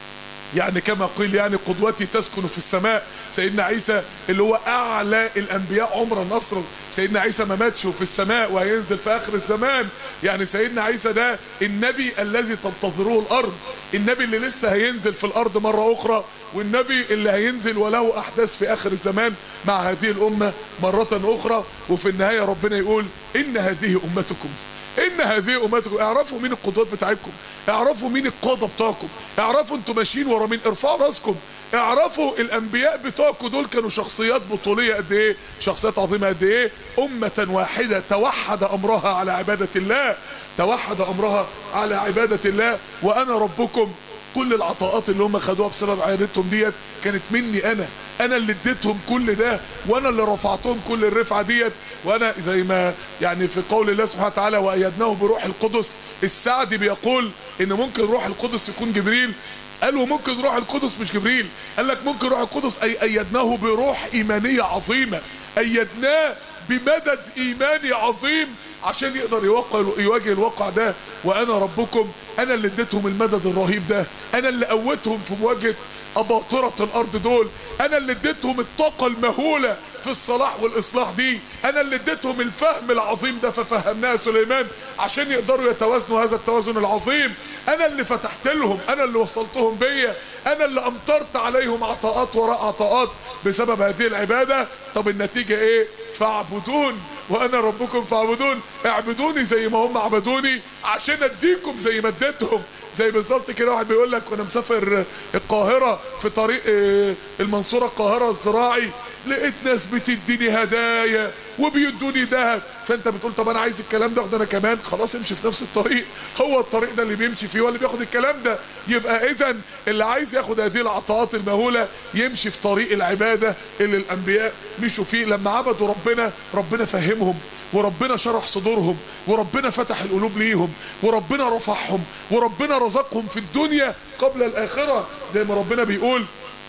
يعني كما قيل يعني قدوتي تسكن في السماء. سيدنا عيسى اللي هو اعلى الانبياء عمرا نصرا، سيدنا عيسى ما ماتش في السماء وهينزل في اخر الزمان. يعني سيدنا عيسى ده النبي الذي تنتظره الارض، النبي اللي لسه هينزل في الارض مرة اخرى، والنبي اللي هينزل وله احداث في اخر الزمان مع هذه الامة مرة اخرى. وفي النهاية ربنا يقول ان هذه امتكم ان هذه امتكم. اعرفوا مين القدوات بتاعتكم، اعرفوا مين القادة بتاعكم، اعرفوا انتوا ماشيين ورا مين، ارفعوا راسكم، اعرفوا الانبياء بتوعكم دول كانوا شخصيات بطولية قد ايه، شخصيات عظيمة قد ايه. امة واحدة توحد امرها على عبادة الله، توحد امرها على عبادة الله. وانا ربكم، كل العطاءات اللي هم خدوها بسبب عيادتهم ديت كانت مني انا، انا اللي اديتهم كل ده، وانا اللي رفعتهم كل الرفعة ديت. وانا زي ما يعني في قول الله سبحانه وتعالى وايدناه بروح القدس، السعدي بيقول ان ممكن روح القدس يكون جبريل، قالوا ممكن روح القدس مش جبريل، قال لك ممكن روح القدس اي ايدناه بروح ايمانية عظيمة، ايدناه بمدد ايماني عظيم عشان يقدر يوقع يواجه الواقع ده. وانا ربكم، انا اللي اديتهم المدد الرهيب ده، انا اللي قوتهم في مواجهة اباطرة الارض دول، انا اللي اديتهم الطاقة المهولة في الصلاح والاصلاح دي، انا اللي اديتهم الفهم العظيم ده ففهمناها سليمان عشان يقدروا يتوازنوا هذا التوازن العظيم. انا اللي فتحت لهم، انا اللي وصلتهم بيا، انا اللي امطرت عليهم عطاءات وراء عطاءات بسبب هذه العبادة. طب النتيجة ايه؟ فاعبدون وانا ربكم فاعبدون، اعبدوني زي ما هم عبدوني عشان اديكم زي ما اديتهم. زي بالظبط كده واحد بيقول لك وانا مسافر القاهرة في طريق المنصورة القاهرة الزراعي، لقيت ناس بتديني هدايا وبيدوني ذهب، فانت بتقول طب انا عايز الكلام ده انا كمان، خلاص امشي في نفس الطريق، هو الطريق ده اللي بيمشي فيه واللي بياخد الكلام ده. يبقى اذا اللي عايز ياخد هذه العطاءات المهولة يمشي في طريق العبادة اللي الانبياء مشوا فيه. لما عبدوا ربنا، ربنا فهمهم وربنا شرح صدورهم وربنا فتح القلوب ليهم وربنا رفعهم وربنا رزقهم في الدنيا قبل الاخرة، زي ما ربنا بيقول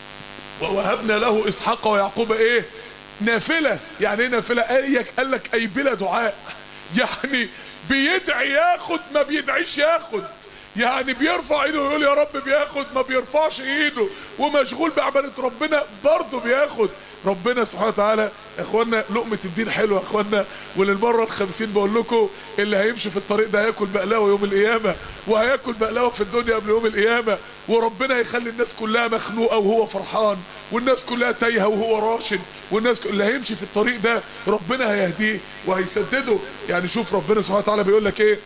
ووهبنا له اسحاق ويعقوب ايه نافلة. يعني ايه نافلة؟ قال لك اي بلا دعاء، يعني بيدعي ياخد ما بيدعيش ياخد، يعني بيرفع ايده ويقول يا رب بياخد ما بيرفعش ايده، ومشغول بعبادة ربنا برضه بياخد. ربنا سبحانه وتعالى يا اخوانا لقمة الدين حلوة يا اخوانا، وللمرة الخمسين بقول لكم اللي هيمشي في الطريق ده هياكل بقلاوة يوم القيامة، وهياكل بقلاوة في الدنيا قبل يوم القيامة، وربنا هيخلي الناس كلها مخنوقة وهو فرحان، والناس كلها تايهة وهو راشد، والناس اللي هيمشي في الطريق ده ربنا هيهديه وهيسدده. يعني شوف ربنا سبحانه وتعالى بيقول لك ايه،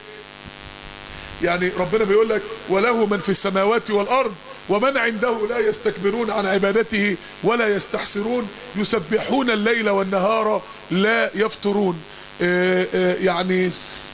يعني ربنا بيقول لك وله من في السماوات والارض ومن عنده لا يستكبرون عن عبادته ولا يستحسرون يسبحون الليل والنهار لا يفترون. اه اه يعني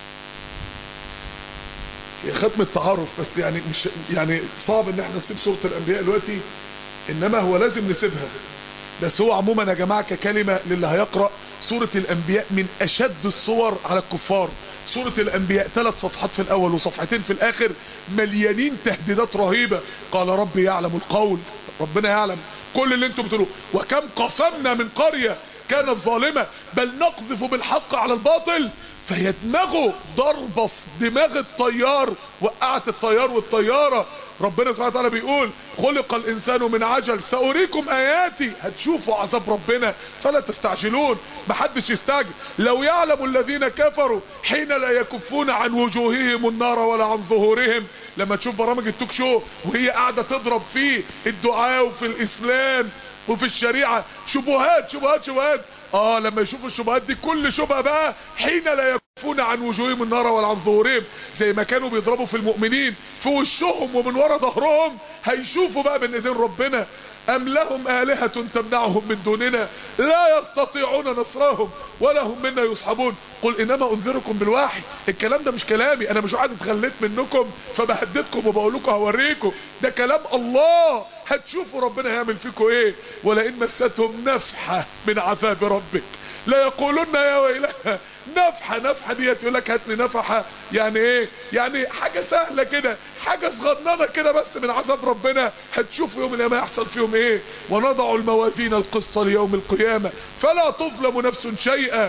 ختم التعارف بس، يعني مش يعني صعب ان احنا نسيب سورة الانبياء دلوقتي، انما هو لازم نسيبها. بس هو عموما يا جماعة ككلمة للي هيقرأ، سورة الانبياء من اشد الصور على الكفار. سورة الانبياء ثلاث صفحات في الاول وصفحتين في الاخر مليانين تهديدات رهيبة. قال ربي يعلم القول، ربنا يعلم كل اللي انتم بتقولوه، وكم قصمنا من قرية كانت ظالمة بل نقذف بالحق على الباطل فيدمغه ضربة في دماغ الطيار، وقعت الطيار والطيارة ربنا سبحانه وتعالى بيقول خلق الانسان من عجل سأريكم اياتي، هتشوفوا عذاب ربنا فلا تستعجلون، محدش يستعجل. لو يعلم الذين كفروا حين لا يكفون عن وجوههم النار ولا عن ظهورهم. لما تشوف برامج التوك شو وهي قاعدة تضرب فيه الدعاء وفي الاسلام وفي الشريعة شبهات شبهات شبهات، اه لما يشوفوا الشبهات دي كل شبهة بقى حين لا يكفون عن وجوههم النار ولا عن ظهورهم، زي ما كانوا بيضربوا في المؤمنين في وشهم ومن ورا ظهرهم، هيشوفوا بقى من ايدين ربنا. ام لهم آلهة تمنعهم من دوننا لا يستطيعون نصرهم ولا هم منا يصحبون قل انما انذركم بالوحي. الكلام ده مش كلامي، انا مش قاعد اتخليت منكم فبهددكم وبقول لكم هوريكم، ده كلام الله. هتشوفوا ربنا هيعمل فيكم ايه. ولئن مستهم نفحة من عذاب ربك لا يقولون يا ويلها. نفحة نفحة ديت يقول لك هات لي نفحة، يعني ايه؟ يعني حاجة سهلة كده، حاجة صغننة كده بس من عذاب ربنا. هتشوف يوم القيامة يحصل فيهم ايه. ونضع الموازين القسط ليوم القيامة فلا تظلم نفس شيئا.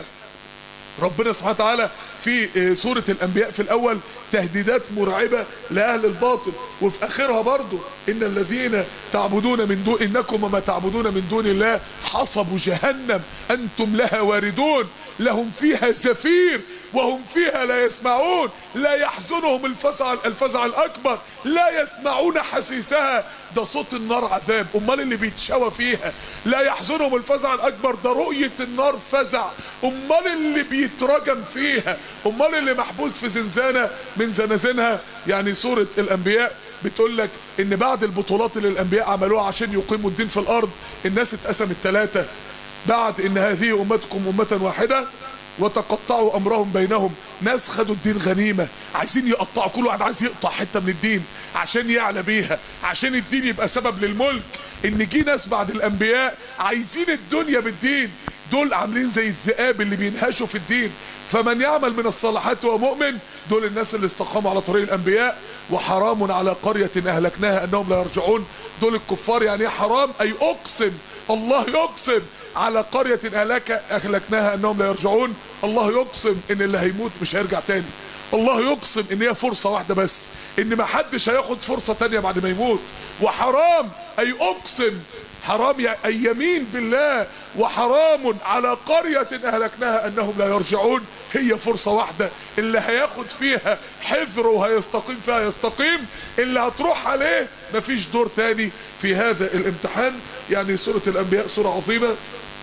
ربنا سبحانه وتعالى في سورة الانبياء في الاول تهديدات مرعبة لاهل الباطل، وفي اخرها برضو ان الذين تعبدون من دون انكم وما تعبدون من دون الله حصب جهنم انتم لها واردون لهم فيها زفير وهم فيها لا يسمعون لا يحزنهم الفزع الفزع الاكبر لا يسمعون حسيسها. ده صوت النار عذاب، امال اللي بيتشوى فيها لا يحزنهم الفزع الاكبر، ده رؤية النار فزع. امال اللي بيترجم فيها، امال اللي محبوس في زنزانة من زنازينها. يعني سورة الانبياء بتقول لك ان بعد البطولات اللي الانبياء عملوها عشان يقيموا الدين في الارض الناس اتقسمت ثلاثة. بعد ان هذه امتكم امة واحدة وتقطعوا امرهم بينهم، ناس خدوا الدين غنيمة عايزين يقطعوا، كل واحد عايز يقطع حتة من الدين عشان يعلى بيها، عشان الدين يبقى سبب للملك. ان جي ناس بعد الانبياء عايزين الدنيا بالدين، دول عاملين زي الذئاب اللي بينهشوا في الدين. فمن يعمل من الصالحات هو مؤمن، دول الناس اللي استقاموا على طريق الانبياء. وحرام على قرية اهلكناها انهم لا يرجعون، دول الكفار. يعني ايه حرام؟ اي اقسم، الله يقسم على قرية اهلك اهلكناها انهم لا يرجعون. الله يقسم ان اللي هيموت مش هيرجع تاني. الله يقسم ان هي فرصة واحدة بس، ان ما حدش هياخد فرصة تانية بعد ما يموت. وحرام اي اقسم، حرام اي يمين بالله. وحرام على قرية اهلكناها انهم لا يرجعون، هي فرصة واحدة اللي هياخد فيها حذر وهيستقيم فيها يستقيم، اللي هتروح عليه مفيش دور تاني في هذا الامتحان. يعني سورة الانبياء سورة عظيمة،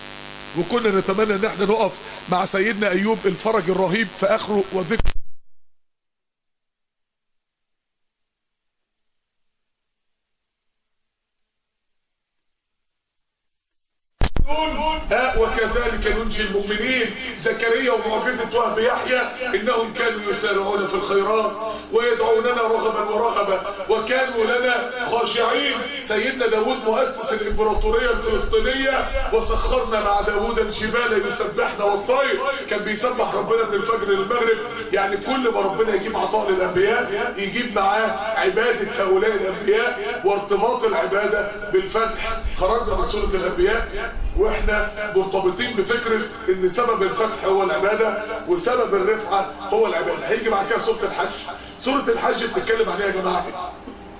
وكنا نتمنى ان احنا نقف مع سيدنا ايوب الفرج الرهيب في اخره وذكر ها وكذلك ننجي المؤمنين. زكريا ومعجزة وهب يحيى انهم كانوا يسارعون في الخيرات ويدعوننا رغبا ورهبا وكانوا لنا خاشعين. سيدنا داود مؤسس الامبراطورية الفلسطينية، وسخرنا مع داود الجبال يسبحنا والطير، كان بيسبح ربنا من الفجر للمغرب. يعني كل ما ربنا يجيب عطاء للانبياء يجيب معاه عبادة هؤلاء الانبياء وارتباط العبادة بالفتح. خرجنا من سورة الانبياء واحنا مرتبطين بفكرة ان سبب الفتح هو العبادة وسبب الرفعة هو العبادة. هيجي بعد كده سورة الحج. سورة الحج بتتكلم عن ايه يا جماعة؟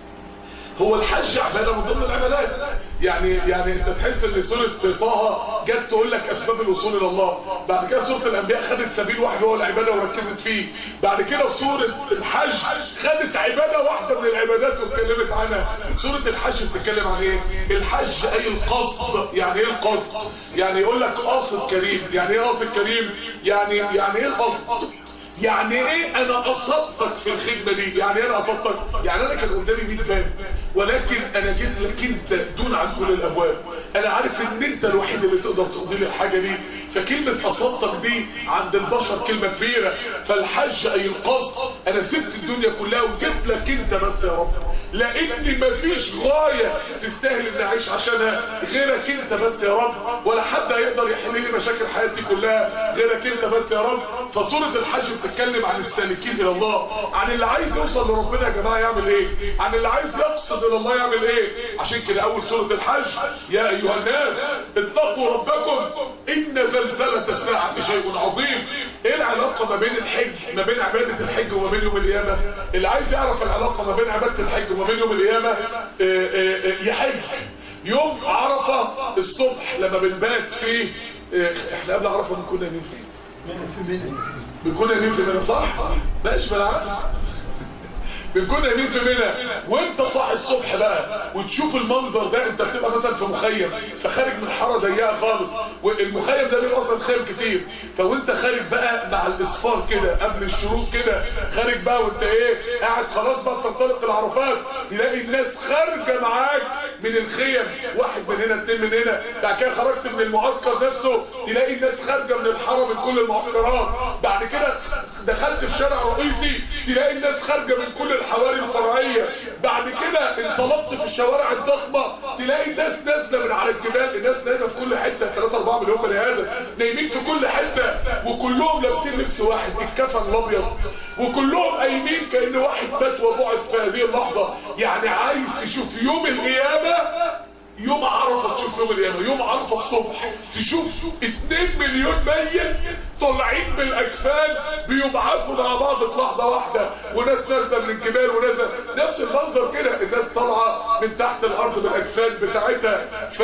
هو الحج عبادة من ضمن العبادات. يعني يعني انت تحس ان سورة طه جت تقول لك اسباب الوصول الى الله، بعد كده سورة الانبياء خدت سبيل واحد هو العبادة وركزت فيه، بعد كده سورة الحج خدت عبادة واحدة من العبادات واتكلمت عنها. سورة الحج بتتكلم عن ايه؟ الحج اي القصد. يعني ايه القصد؟ يعني يقول لك قاصد كريم. يعني ايه قاصد كريم؟ يعني يعني ايه القصد؟ يعني ايه انا قصدتك في الخدمة دي؟ يعني ايه انا قصدتك؟ يعني انا كان قدامي مية باب ولكن انا جيت لك انت دون عن كل الابواب. انا عارف ان انت الوحيد اللي تقدر تقضي لي الحاجة دي. فكلمة قصدتك دي عند البشر كلمة كبيرة. فالحج اي القصد، انا سبت الدنيا كلها وجبت لك انت بس يا رب، لان مفيش غاية تستاهل ان اعيش عشانها غيرك انت بس يا رب، ولا حد هيقدر يحل لي مشاكل حياتي كلها غيرك انت بس يا رب. فسورة الحج بتتكلم عن السالكين الى الله، عن اللي عايز يوصل لربنا يا جماعة يعمل ايه، عن اللي عايز يقصد الى الله يعمل ايه. عشان كده اول سورة الحج يا ايها الناس اتقوا ربكم ان زلزلة الساعة شيء عظيم. ايه العلاقة ما بين الحج، ما بين عبادة الحج وما بين يوم القيامة؟ اللي عايز يعرف العلاقة ما بين عبادة الحج وما بين يوم القيامة يحج. يوم عرفة الصبح لما بنبات فيه، احنا قبل عرفة بنكون نايمين فيه بنكون نايمين في منى صح؟ ماشي ملعب بنكون نايمين في منى، وانت صاحي الصبح بقى وتشوف المنظر ده. انت بتبقى مثلا في مخيم فخارج من حاره ضيقه خالص، والمخيم ده بيبقى اصلا خيم كتير، فوانت خارج بقى مع الاصفار كده قبل الشروق كده، خارج بقى وانت ايه قاعد خلاص بقى تنطلق العرفات، تلاقي الناس خارجه معاك من الخيم، واحد من هنا اتنين من هنا. بعد كده خرجت من المعسكر نفسه تلاقي الناس خارجه من الحرم من كل المعسكرات. بعد كده دخلت في شارع رئيسي تلاقي الناس خارجه من كل الحواري الفرعيه. بعد كده انطلقت في الشوارع الضخمه تلاقي الناس نازله من على الجبال، الناس نايمه في كل حته، ثلاثة أربعة مليون بني ادم نايمين في كل حته، وكلهم لابسين لبس واحد الكفن الابيض، وكلهم قايمين كأن واحد مات وبعث في هذه اللحظه. يعني عايز تشوف يوم القيامه، يوم عرفة تشوف يوم القيامة، يوم عرفة الصبح تشوف اتنين مليون ميت طالعين بالاكفان بيبعثوا مع بعض في لحظة واحدة، وناس نازلة من الجبال وناس نفس المنظر كده، الناس طالعة من تحت الارض بالاكفان بتاعتها. ف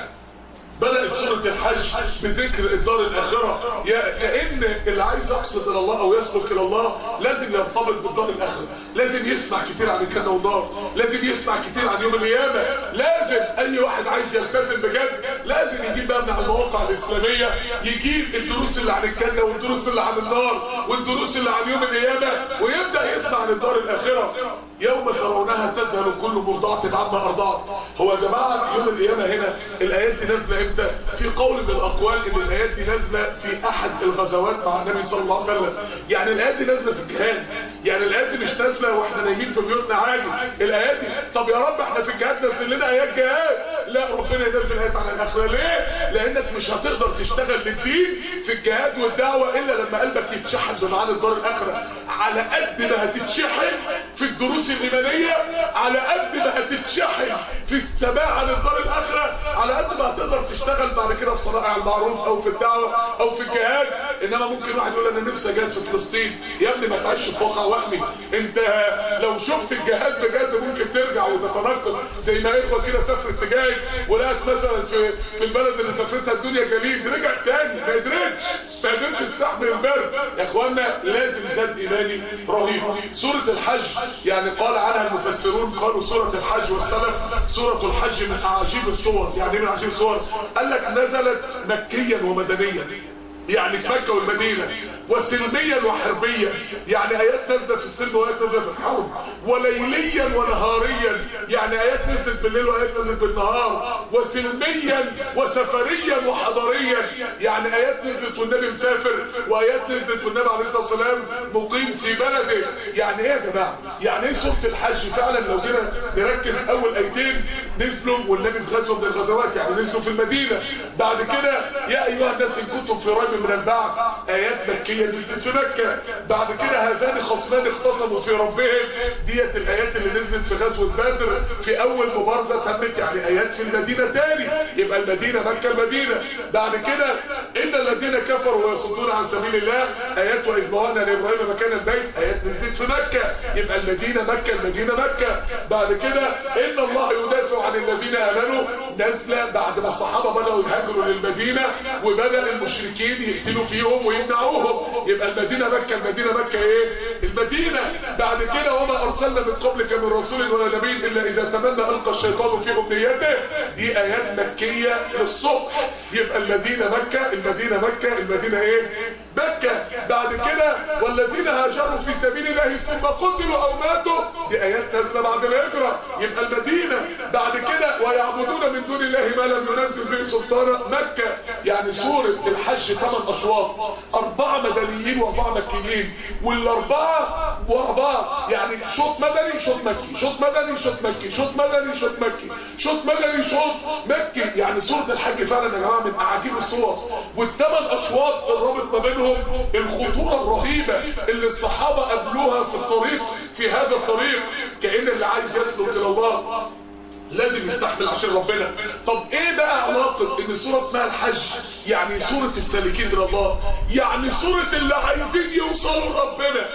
بدأت سورة الحج بذكر الدار الآخرة، كأن اللي عايز يقصد إلى الله أو يسلك إلى الله لازم يرتبط بالدار الآخرة، لازم يسمع كتير عن الجنة والنار، لازم يسمع كتير عن يوم القيامة، لازم أي واحد عايز يلتزم بجد لازم يجيب بقى من المواقع الإسلامية، يجيب الدروس اللي عن الجنة والدروس اللي عن النار والدروس اللي عن يوم القيامة، ويبدأ يسمع عن الدار الآخرة. يوم ترونها تذهل كل مرضعة عما أرضعت. هو يا جماعة يوم القيامة هنا الآيات دي نازلة امتى؟ في قول من الأقوال إن الآيات دي نازلة في أحد الغزوات مع النبي صلى الله عليه وسلم. يعني الآيات دي نازلة في الجهاد، يعني الآيات دي مش نازلة واحنا نايمين في بيوتنا عادي. الآيات دي طب يا رب احنا في الجهاد نزل لنا آيات جهاد، لا ربنا ينزل آيات عن الآخرة. ليه؟ لأنك مش هتقدر تشتغل للدين في الجهاد والدعوة إلا لما قلبك يتشحن بمعاني الدار الآخرة. على قد ما هتتشحن في الدروس الإيمانية، على قد ما هتتشحن في السماع عن الدار الآخرة، على قد ما هتقدر تشتغل بعد كده في صنائع المعروف أو في الدعوة أو في الجهاد. إنما ممكن واحد يقول أنا نفسي أجاهد في فلسطين، يا ابني ما تعيش في واقع وهمي. أنت لو شفت الجهاد بجد ممكن ترجع وتتنقل، زي ما إخوة كده سافرت تجاهد ولقت مثلا في في البلد اللي سافرتها الدنيا جليد، رجع تاني ما قدرتش ما قدرتش تستحمل البرد. يا إخوانا لازم زاد إيماني رهيب. سورة الحج يعني قال عنها المفسرون قالوا سورة الحج والسلف سورة الحج من أعاجيب الصور. يعني من أعاجيب الصور؟ قال لك نزلت مكيا ومدنيا، يعني في مكة والمدينة، وسلميا وحربيا، يعني آيات نزلت في السلم وآيات نزلت في الحرب، وليليا ونهاريا، يعني آيات نزلت بالليل وآيات نزلت بالنهار، وسلميا وسفريا وحضريا، يعني آيات نزلت والنبي مسافر، وآيات نزلت والنبي عليه الصلاة والسلام مقيم في بلده. يعني ايه يا جماعة؟ يعني ايه سورة الحج؟ فعلا لو جينا نركز اول ايتين نزلوا والنبي في غزوة من الغزوات، يعني نزلوا في المدينة. بعد كده يا ايها الناس ان كنتم في ريب من البعث، ايات مكية نزلت في مكة. بعد كده هذان خصمان اختصموا في ربهم، ديت الايات اللي نزلت في غزوة بدر في اول مبارزة تمت، يعني ايات في المدينة تاني، يبقى المدينة مكة المدينة. بعد كده ان الذين كفروا ويصدون عن سبيل الله، ايات واذ بوأنا لابراهيم مكان البيت، ايات نزلت في مكة، يبقى المدينة مكة المدينة مكة. بعد كده ان الله يدافع عن الذين امنوا، نازله بعد ما الصحابة بدأوا يهاجروا للمدينة وبدأ المشركين يقتلوا فيهم ويمنعوهم، يبقى المدينة مكة المدينة مكة ايه؟ المدينة. بعد كده وما ارسلنا من قبلك من رسول ولا نبي الا اذا تمنى القى الشيطان في امنيته، دي ايات مكية للصبح، يبقى المدينة مكة المدينة مكة المدينة ايه؟ مكة. بعد كده والذين هاجروا في سبيل الله ثم قتلوا او ماتوا، دي ايات نازله بعد الهجرة، يبقى المدينة. بعد كده ويعبدون من دون الله ما لم ينزل به سلطانا، مكة. يعني سورة الحج ثمان اشواط، اربعة مدنيين واربعة مكيين، والاربعة واربعة يعني شوط مدني شوط مكي، شوط مدني شوط مكي، شوط مدني شوط مكي، شوط مدني شوط مكي. يعني سورة الحج فعلا يا جماعة من اعاجيب الصور. والثمان اشواط الرابط ما بينهم الخطورة الرهيبة اللي الصحابة قابلوها في الطريق، في هذا الطريق، كأن اللي عايز يسلك الى الله لازم يستحمل عشان ربنا. طب ايه بقى علاقة ان سورة اسمها الحج؟ يعني سورة السالكين الى الله، يعني سورة اللي عايزين يوصلوا لربنا،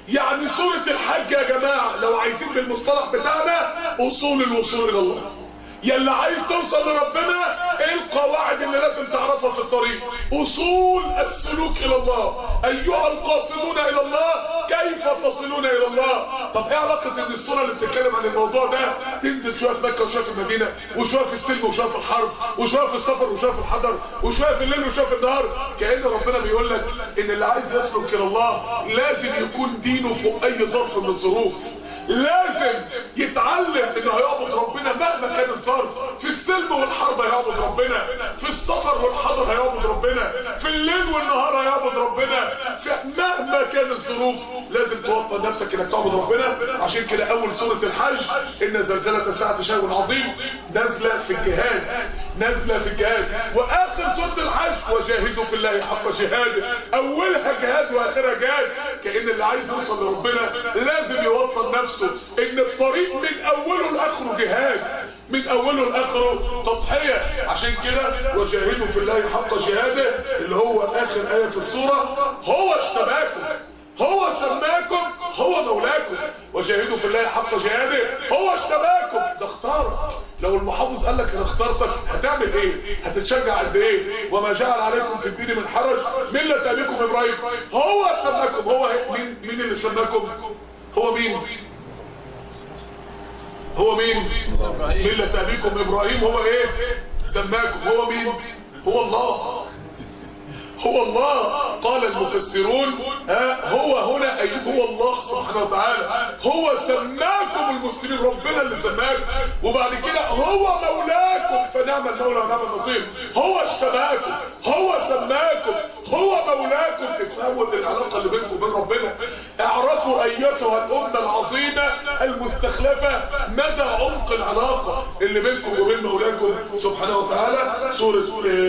يعني سورة الحج يا جماعة لو عايزين بالمصطلح بتاعنا اصول الوصول الى الله. يلا عايز توصل لربنا ايه القواعد اللي لازم تعرفها في الطريق؟ اصول السلوك الى الله. ايها القاصدون الى الله كيف تصلون الى الله؟ طب ايه علاقة ان السورة اللي بتتكلم عن الموضوع ده تنزل شوية في مكة وشوية في المدينة وشوية في السلم وشوية في الحرب وشوية في السفر وشوية في الحضر وشوية في الليل وشوية في النهار؟ كأن ربنا بيقول لك ان اللي عايز يسلك الى الله لازم يكون دينه فوق اي ظرف من الظروف. لازم يتعلم انه هيعبد ربنا مهما كان الظرف. في السلم والحرب هيعبد ربنا، في السفر والحضر هيعبد ربنا، في الليل والنهار هيعبد ربنا، في مهما كان الظروف لازم توطن نفسك انك تعبد ربنا. عشان كده اول سورة الحج ان زلزلة الساعة شيء عظيم نازلة في الجهاد، نازلة في الجهاد. واخر سورة الحج وجاهدوا في الله حق جهاده، اولها جهاد واخرها جهاد. كأن اللي عايز يوصل لربنا لازم يوطن نفسه ان الطريق من اوله لاخره جهاد، من اوله لاخره تضحية. عشان كده وجاهدوا في الله حق جهاده اللي هو اخر آية في السورة. هو اشتباكم، هو سماكم، هو مولاكم. وجاهدوا في الله حق جهاده هو اشتباكم، ده اختارك. لو المحافظ قال لك انا اخترتك هتعمل ايه؟ هتتشجع قد ايه؟ وما جعل عليكم في الدين من حرج ملة ابيكم ابراهيم. هو سماكم. هو مين؟ مين اللي سماكم؟ هو مين؟ هو مين؟ ملة ابيكم ابراهيم. هو ايه سماكم؟ هو مين؟ هو الله، هو الله. قال المفسرون ها هو هنا اي هو الله سبحانه وتعالى. هو سماكم المسلمين، ربنا اللي سماكم. وبعد كده هو مولاكم فنعم المولى ونعم النصير. هو اشتباكم، هو سماكم، هو مولاكم. افهموا العلاقه اللي بينكم وبين ربنا. اعرفوا ايتها الامه العظيمه المستخلفه مدى عمق العلاقه اللي بينكم وبين مولاكم سبحانه وتعالى. سوره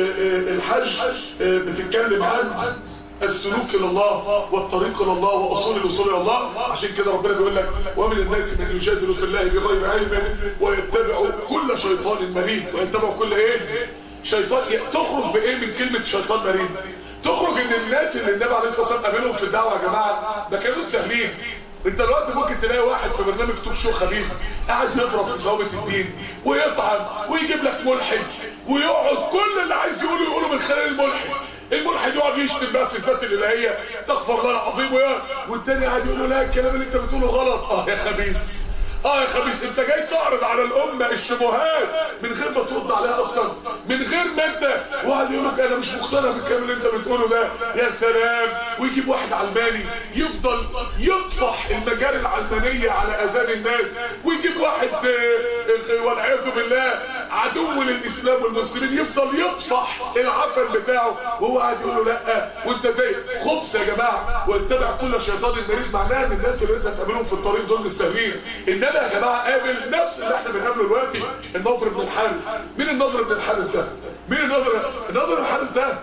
الحج بتتكلم عن السلوك الى الله والطريق الى الله واصول الوصول الى الله. عشان كده ربنا بيقول لك ومن الناس من يجادل في الله بغير علم ويتبع كل شيطان مريد. ويتبع كل ايه؟ شيطان. تخرج بايه من كلمه شيطان مريد؟ تخرج ان الناس اللي النبي عليه الصلاه والسلام قابلهم في الدعوه يا جماعه ما كانوش سهلين. انت دلوقتي ممكن تلاقي واحد في برنامج توك شو خبيث قاعد يضرب في ثوابت الدين ويطعن ويجيب لك ملحد ويقعد كل اللي عايز يقوله يقوله من خلال الملحد. الملحد يقعد يشتم بقى في الذات الالهيه استغفر الله العظيم ويا والتاني قاعد يقول له لا الكلام اللي انت بتقوله غلط. اه يا خبيث، اه يا خبيث، انت جاي تعرض على الامه الشبهات من غير ما ترد عليها اصلا، من غير ما انت واحد يقول لك انا مش مقتنع بالكلام اللي انت بتقوله ده. يا سلام. ويجيب واحد علماني يفضل يطفح المجال العلمانيه على اذان الناس، ويجيب واحد والعياذ بالله عدو للاسلام والمسلمين يفضل يطفح العفن بتاعه وهو قاعد يقول له لا وانت زي خبث يا جماعه. واتبع كل شيطان مريد معناها ان الناس اللي انت هتقابلهم في الطريق دول مستهلين. ان انا يا جماعه قابل نفس اللي احنا بنقابله دلوقتي النضر بن الحارث. مين النضر بن الحارث ده؟ مين النضر؟ النضر بن الحارث ده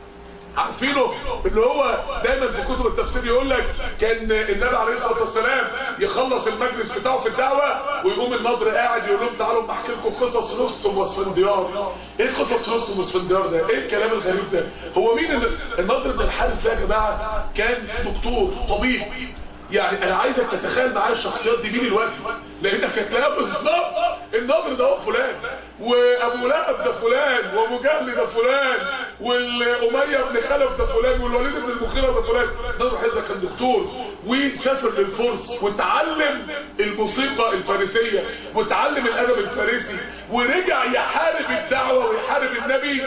عارفينه اللي هو دايما في كتب التفسير يقول لك كان النبي عليه الصلاه والسلام يخلص المجلس بتاعه في الدعوه ويقوم النضر قاعد يقول لهم تعالوا احكي لكم قصص رستم واسفنديار. ايه قصص رستم واسفنديار ده؟ ايه الكلام الغريب ده؟ هو مين النضر بن الحارث ده يا جماعه؟ كان دكتور طبيب. يعني انا عايزك تتخيل معايا الشخصيات دي مين الوقت، لانك هتلاقيها بالظبط النضر ده هو فلان وابو لهب ده فلان وابو جهل ده فلان والاميه بن خلف ده فلان والوليد بن المغيره ده فلان. النضر حزه كان دكتور وسافر للفرس وتعلم الموسيقى الفارسيه وتعلم الادب الفارسي ورجع يحارب الدعوه ويحارب النبي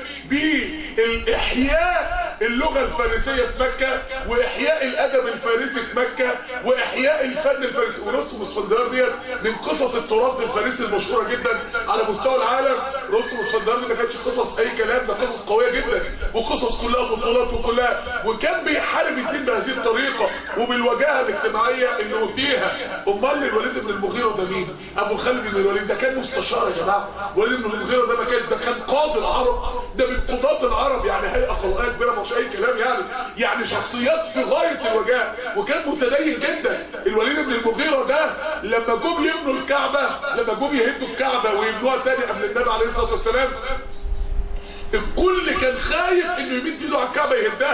بالاحياء اللغه الفارسيه في مكه واحياء الادب الفارسي في مكه واحياء الفن الفارسي. ورستم واسفنديار ديت من قصص التراث الفارسي المشهوره جدا على مستوى العالم. رستم واسفنديار دي ما كانتش قصص اي كلام، ده قصص قويه جدا وقصص كلها بطولات وكلها. وكان بيحارب الدين بهذه الطريقه وبالوجاهه الاجتماعيه اللي اوتيها. امال الوليد بن المغيره ده مين؟ ابو خالد بن الوليد ده كان مستشار يا جماعه. الوليد بن المغيره ده ما كان ده كان قاضي العرب، ده من قضاة العرب، يعني هيئه قضائيه كبيره مش اي كلام يعني يعني شخصيات في غايه الوجاهه وكان متدين جدا. الوليد بن المغيره ده لما جم يبنوا الكعبه لما جم يهدوا الكعبه ويبنوها تاني قبل النبي عليه الصلاه والسلام الكل كان خايف انه يمد ايده على الكعبه يهدها.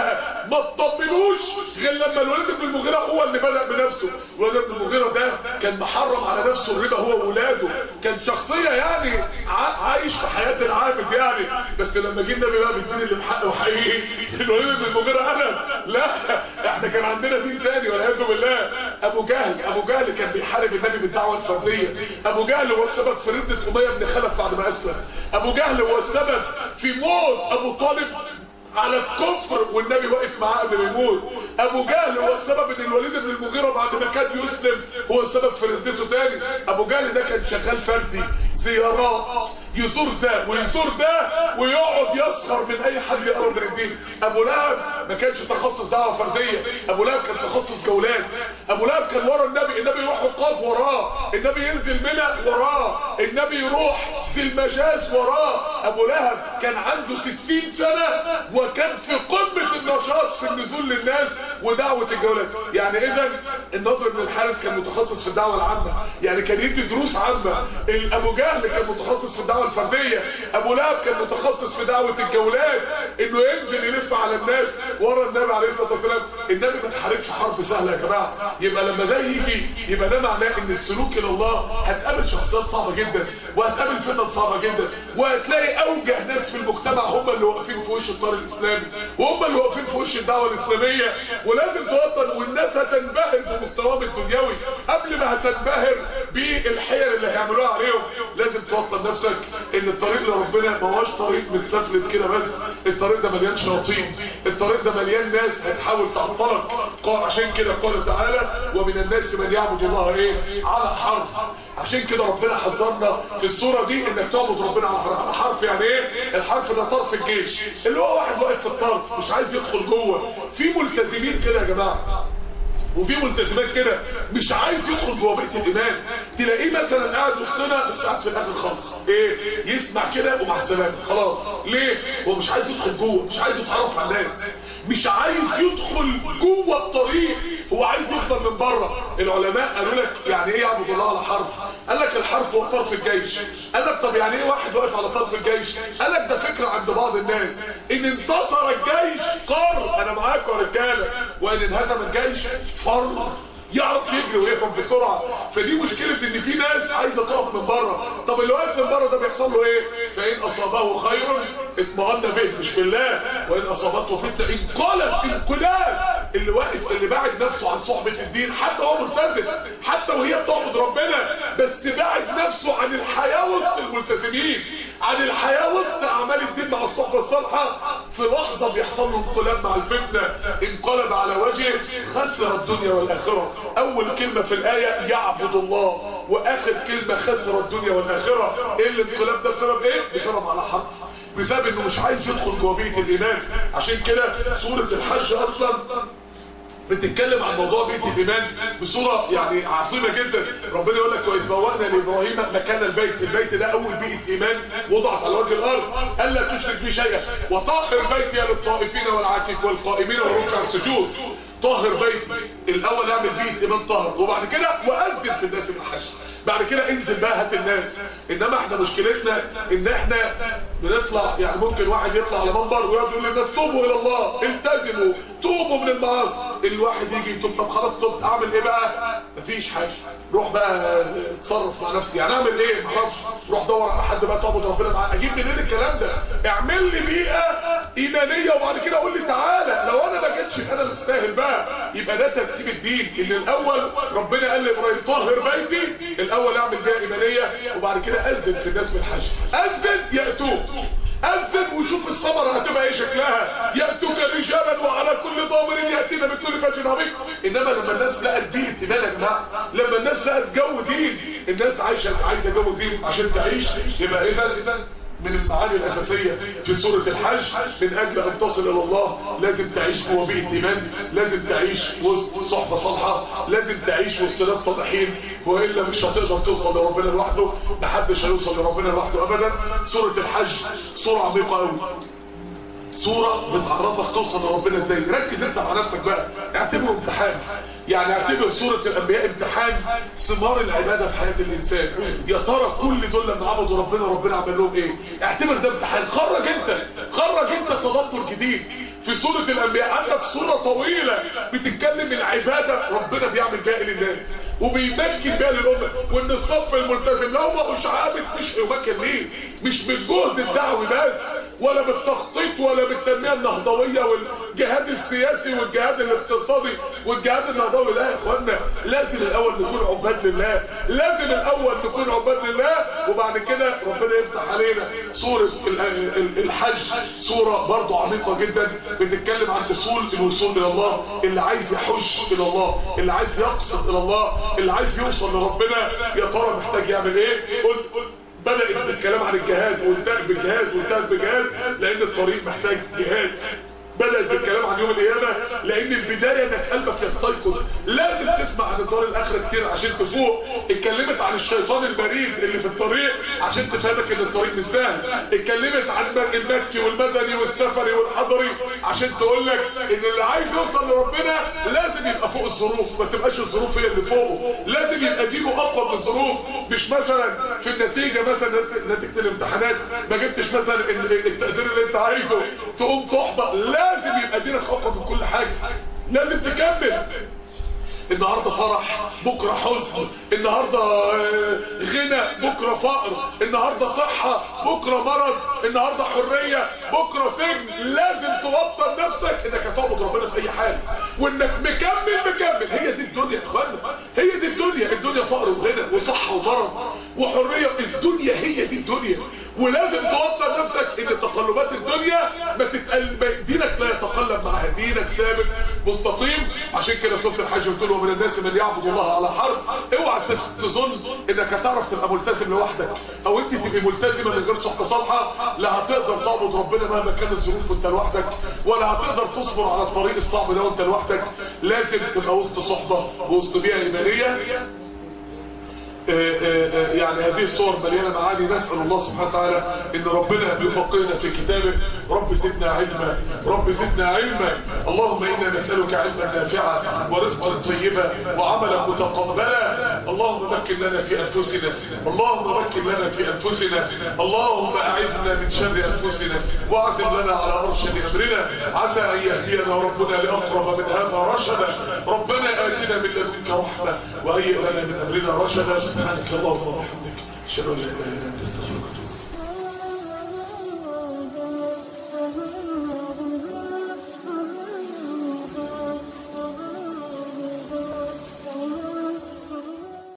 ما تطمنوش غير لما الوليد بن المغيرة هو اللي بدأ بنفسه. الوليد بن المغيرة ده كان محرم على نفسه الربا هو وولاده، كان شخصية يعني عايش في حياة العابد يعني. بس لما جه النبي بقى بالدين اللي بحقه حقيقي، الوليد بن المغيرة انا لا، احنا كان عندنا دين تاني والعياذ بالله. ابو جهل ابو جهل كان بيحارب النبي بالدعوة الفردية. ابو جهل هو السبب في ردة امية بن خلف بعد ما اسلم. ابو جهل هو السبب في موت ابو طالب على الكفر والنبي واقف معاه قبل ما يموت. ابو جهل هو السبب ان الوليد بن المغيرة بعد ما كان يسلم هو السبب في ردته تاني. ابو جهل ده كان شغال فردي، زيارات، يزور ده ويزور ده ويقعد يسخر من اي حد يقرب من الدين. ابو لهب ما كانش تخصص دعوه فرديه، ابو لهب كان تخصص جولات. ابو لهب كان ورا النبي، النبي يروح عقاب وراه، النبي ينزل منى وراه، النبي يروح في المجاز وراه. ابو لهب كان عنده ستين سنة وكان في قمة النشاط في النزول للناس ودعوة الجولات. يعني اذا النضر بن الحارث كان متخصص في الدعوة العامة، يعني كان يدي دروس عامة. ابو جهل كان متخصص في الدعوة الفردية. ابو لهب كان متخصص في دعوة الجولات، انه ينزل يلف على الناس ورا النبي عليه الصلاة والسلام. النبي ما تحاربش حرب سهلة يا جماعة. يبقى لما ده يجي يبقى ده معناه ان السلوك الى الله هتقابل شخصيات صعبة جدا، وهتقابل فتن صعبة جدا، وهتلاقي اوجه ناس في المجتمع هم اللي واقفين في وش الطار الاسلامي، وهم اللي واقفين في وش الدعوة الاسلامية. ولازم توطن، والناس هتنبهر بمستواهم الدنيوي قبل ما هتنبهر بالحيل اللي هيعملوها عليهم. لازم توطن نفسك ان الطريق لربنا ما هوش طريق متسفلت كده بس، الطريق ده مليان شياطين، الطريق ده مليان ناس هتحاول تعطلك. عشان كده قال تعالى ومن الناس من يعبد الله ايه على حرف. عشان كده ربنا حذرنا في السورة دي انك تعبد ربنا على حرف. على حرف يعني ايه؟ الحرف ده طرف الجيش، اللي هو واحد واقف في الطرف مش عايز يدخل جوه. في ملتزمين كده يا جماعة، وفي ملتزمات كده مش عايز يدخل جوه بيت الايمان. تلاقيه مثلا قاعد وسطنا بس قاعد في الاخر خالص، ايه يسمع كده ومع السلامه خلاص. ليه؟ هو مش عايز يدخل جوه، مش عايز يتعرف على الناس، مش عايز يدخل جوه الطريق، هو عايز يفضل من بره. العلماء قالوا لك يعني ايه يعبد الله على حرف؟ قال لك الحرف هو طرف الجيش. قال لك طب يعني ايه واحد واقف على طرف الجيش؟ قال لك ده فكره عند بعض الناس ان انتصر الجيش قر انا معاكم يا رجاله، وان انهزم الجيش فر يعرف يجري ويفهم بسرعه. فدي مشكله ان في ناس عايزه تقف من بره. طب اللي واقف من بره ده بيحصل له ايه؟ فان اصابه خير اطمأن به مش بالله، وان اصابته فتنه انقلب انقلاب. اللي واقف اللي باعد نفسه عن صحبه الدين، حتى هو ملتزم، حتى وهي بتعبد ربنا، بس باعد نفسه عن الحياه وسط الملتزمين، عن الحياه وسط اعمال الدين مع الصحبه الصالحه. في لحظه بيحصل له انقلاب مع الفتنه، انقلب على وجهه، خسر الدنيا والاخره. اول كلمة في الآية يعبد الله، واخر كلمة خسر الدنيا والاخرة. ايه الانقلاب ده بسبب ايه؟ بسبب على حق، بسبب انه مش عايز يدخل جوه بيت الايمان. عشان كده سورة الحج اصلا بتتكلم عن موضوع بيت الايمان بصورة يعني عظيمة جدا. ربنا يقول لك واذ بوأنا لابراهيم مكان البيت، البيت ده اول بيئة ايمان وضعت على وجه الارض، الا تشرك بي شيئا وطهر بيتي للطائفين والعاكفين والقائمين والركع السجود. طهر بيتي الاول، اعمل بيت ايمان طهر، وبعد كده واذن في الناس بالحج. بعد كده انزل بقى هات الناس. انما احنا مشكلتنا ان احنا بنطلع، يعني ممكن واحد يطلع على منبر ويقعد يقول للناس توبوا الى الله، التزموا، توبوا من المعاصي. الواحد يجي يتوب، طب خلاص توب، اعمل ايه بقى؟ مفيش حاجه، روح بقى اتصرف مع نفسي. يعني اعمل ايه؟ معرفش، روح دور على حد بقى تعبد ربنا معاه. اجيب منين الكلام ده؟ اعمل لي بيئه ايمانيه وبعد كده قول لي تعالى. لو انا ما جيتش انا اللي استاهل بقى. يبقى ده ترتيب الدين، ان الاول ربنا قال لابراهيم طهر بيتي، الاول اعمل بيئه ايمانيه وبعد كده اذن في الناس بالحج. اذن ياتوك، اذن وشوف الثمره هتبقى ايه شكلها. ياتوك رجالا وعلى كل ضامر ياتينا من كل فج عميق. انما لما الناس لقت بيئه ايمان يا جماعه، لما الناس لقت جو دين، الناس عايشه عايزه جو دين عشان تعيش. يبقى اذا اذا من المعاني الأساسية في سورة الحج، من أجل أن تصل إلى الله لازم تعيش جوه بيئة إيمان، لازم تعيش وسط صحبة صالحة، لازم تعيش وسط ناس صالحين، وإلا مش هتقدر توصل لربنا لوحده. محدش هيوصل لربنا لوحده أبدا. سورة الحج سورة عميقة أوي، صورة بتعرفك توصل لربنا ازاي. ركز انت مع نفسك بقى، اعتبره امتحان. يعني اعتبر سورة الانبياء امتحان ثمار العبادة في حياة الانسان. يا ترى كل دول لما عبدوا ربنا ربنا عمل لهم ايه؟ اعتبر ده امتحان. خرج انت خرج انت تدبر جديد، في سورة الانبياء عندك سورة طويلة بتتكلم العبادة ربنا بيعمل بيها للناس وبيمكن بيها للأمة، وان الصف الملتزم لو ما مش عابد مش هيمكن ليه، مش بالجهد الدعوي بس ولا بالتخطيط ولا بالتنمية النهضوية والجهاد السياسي والجهاد الاقتصادي والجهاد النهضوي. لا يا اخوانا، لازم الاول نكون عباد لله، لازم الاول نكون عباد لله، وبعد كده ربنا يفتح علينا. سورة الحج سورة برضو عميقة جدا بتتكلم عن اصول الوصول الى الله. اللي عايز يحج الى الله، اللي عايز يقصد الى الله، اللي عايز يوصل لربنا، يا ترى محتاج يعمل ايه؟ قلت قلت بدأت بالكلام عن الجهاد وانتهت بالجهاد وانتهت بالجهاد لان الطريق محتاج جهاد. بدأت بالكلام عن يوم القيامة لان البداية انك قلبك يستيقظ. لازم تسمع عن الدار الاخرة كتير عشان تفوق. اتكلمت عن الشيطان المريض اللي في الطريق عشان تفهمك ان الطريق مش سهل. اتكلمت عن المكي والمدني والسفري والحضري عشان تقول لك ان اللي عايز يوصل لربنا لازم يبقى فوق الظروف، ما تبقاش الظروف هي اللي فوقه، لازم يبقى دينه اقوى من الظروف. مش مثلا في النتيجة مثلا نتيجة الامتحانات ما جبتش مثلا التقدير اللي انت عايزه تقوم تحبط، لازم يبقى دينك اقوى من كل حاجة، لازم تكمل. النهاردة فرح بكرة حزن، النهاردة غنى بكرة فقر، النهاردة صحة بكرة مرض، النهاردة حرية بكرة سجن. لازم توطن نفسك انك هتعبد ربنا في اي حال وانك مكمل مكمل. هي دي الدنيا يا اخوانا، هي دي الدنيا. الدنيا فقر وغنى وصحة ومرض وحرية، الدنيا هي دي الدنيا. ولازم توطن نفسك ان تقلبات الدنيا ما تتقلب، دينك لا يتقلب معها، دينك ثابت مستقيم. عشان كده سورة الحج قلت له من الناس من يعبد الله على حرف. اوعى تظن انك هتعرف تبقى ملتزم لوحدك او انت تبقى ملتزمه من غير صحبه صالحه. لا هتقدر تعبد ربنا مهما كانت الظروف وانت لوحدك، ولا هتقدر تصبر على الطريق الصعب ده وانت لوحدك. لازم تبقى وسط صحبه ووسط بيئه ايمانيه. يعني هذه الصور مليانة معاني. نسأل الله سبحانه وتعالى ان ربنا يفقهنا في كتابه. رب زدنا علما، رب زدنا علما. اللهم انا نسألك علما نافعا ورزقا طيبا وعملا متقبلا. اللهم مكن لنا في انفسنا، اللهم مكن لنا في انفسنا، اللهم اعذنا من شر انفسنا واعزم لنا على ارشد امرنا. عسى ان يهدينا ربنا لاقرب من هذا رشدا. ربنا اتنا من لدنك رحمة وهيئ لنا من امرنا رشدا. سبحانك اللهم وبحمدك اشهد ان لا اله الا انت استغفرك.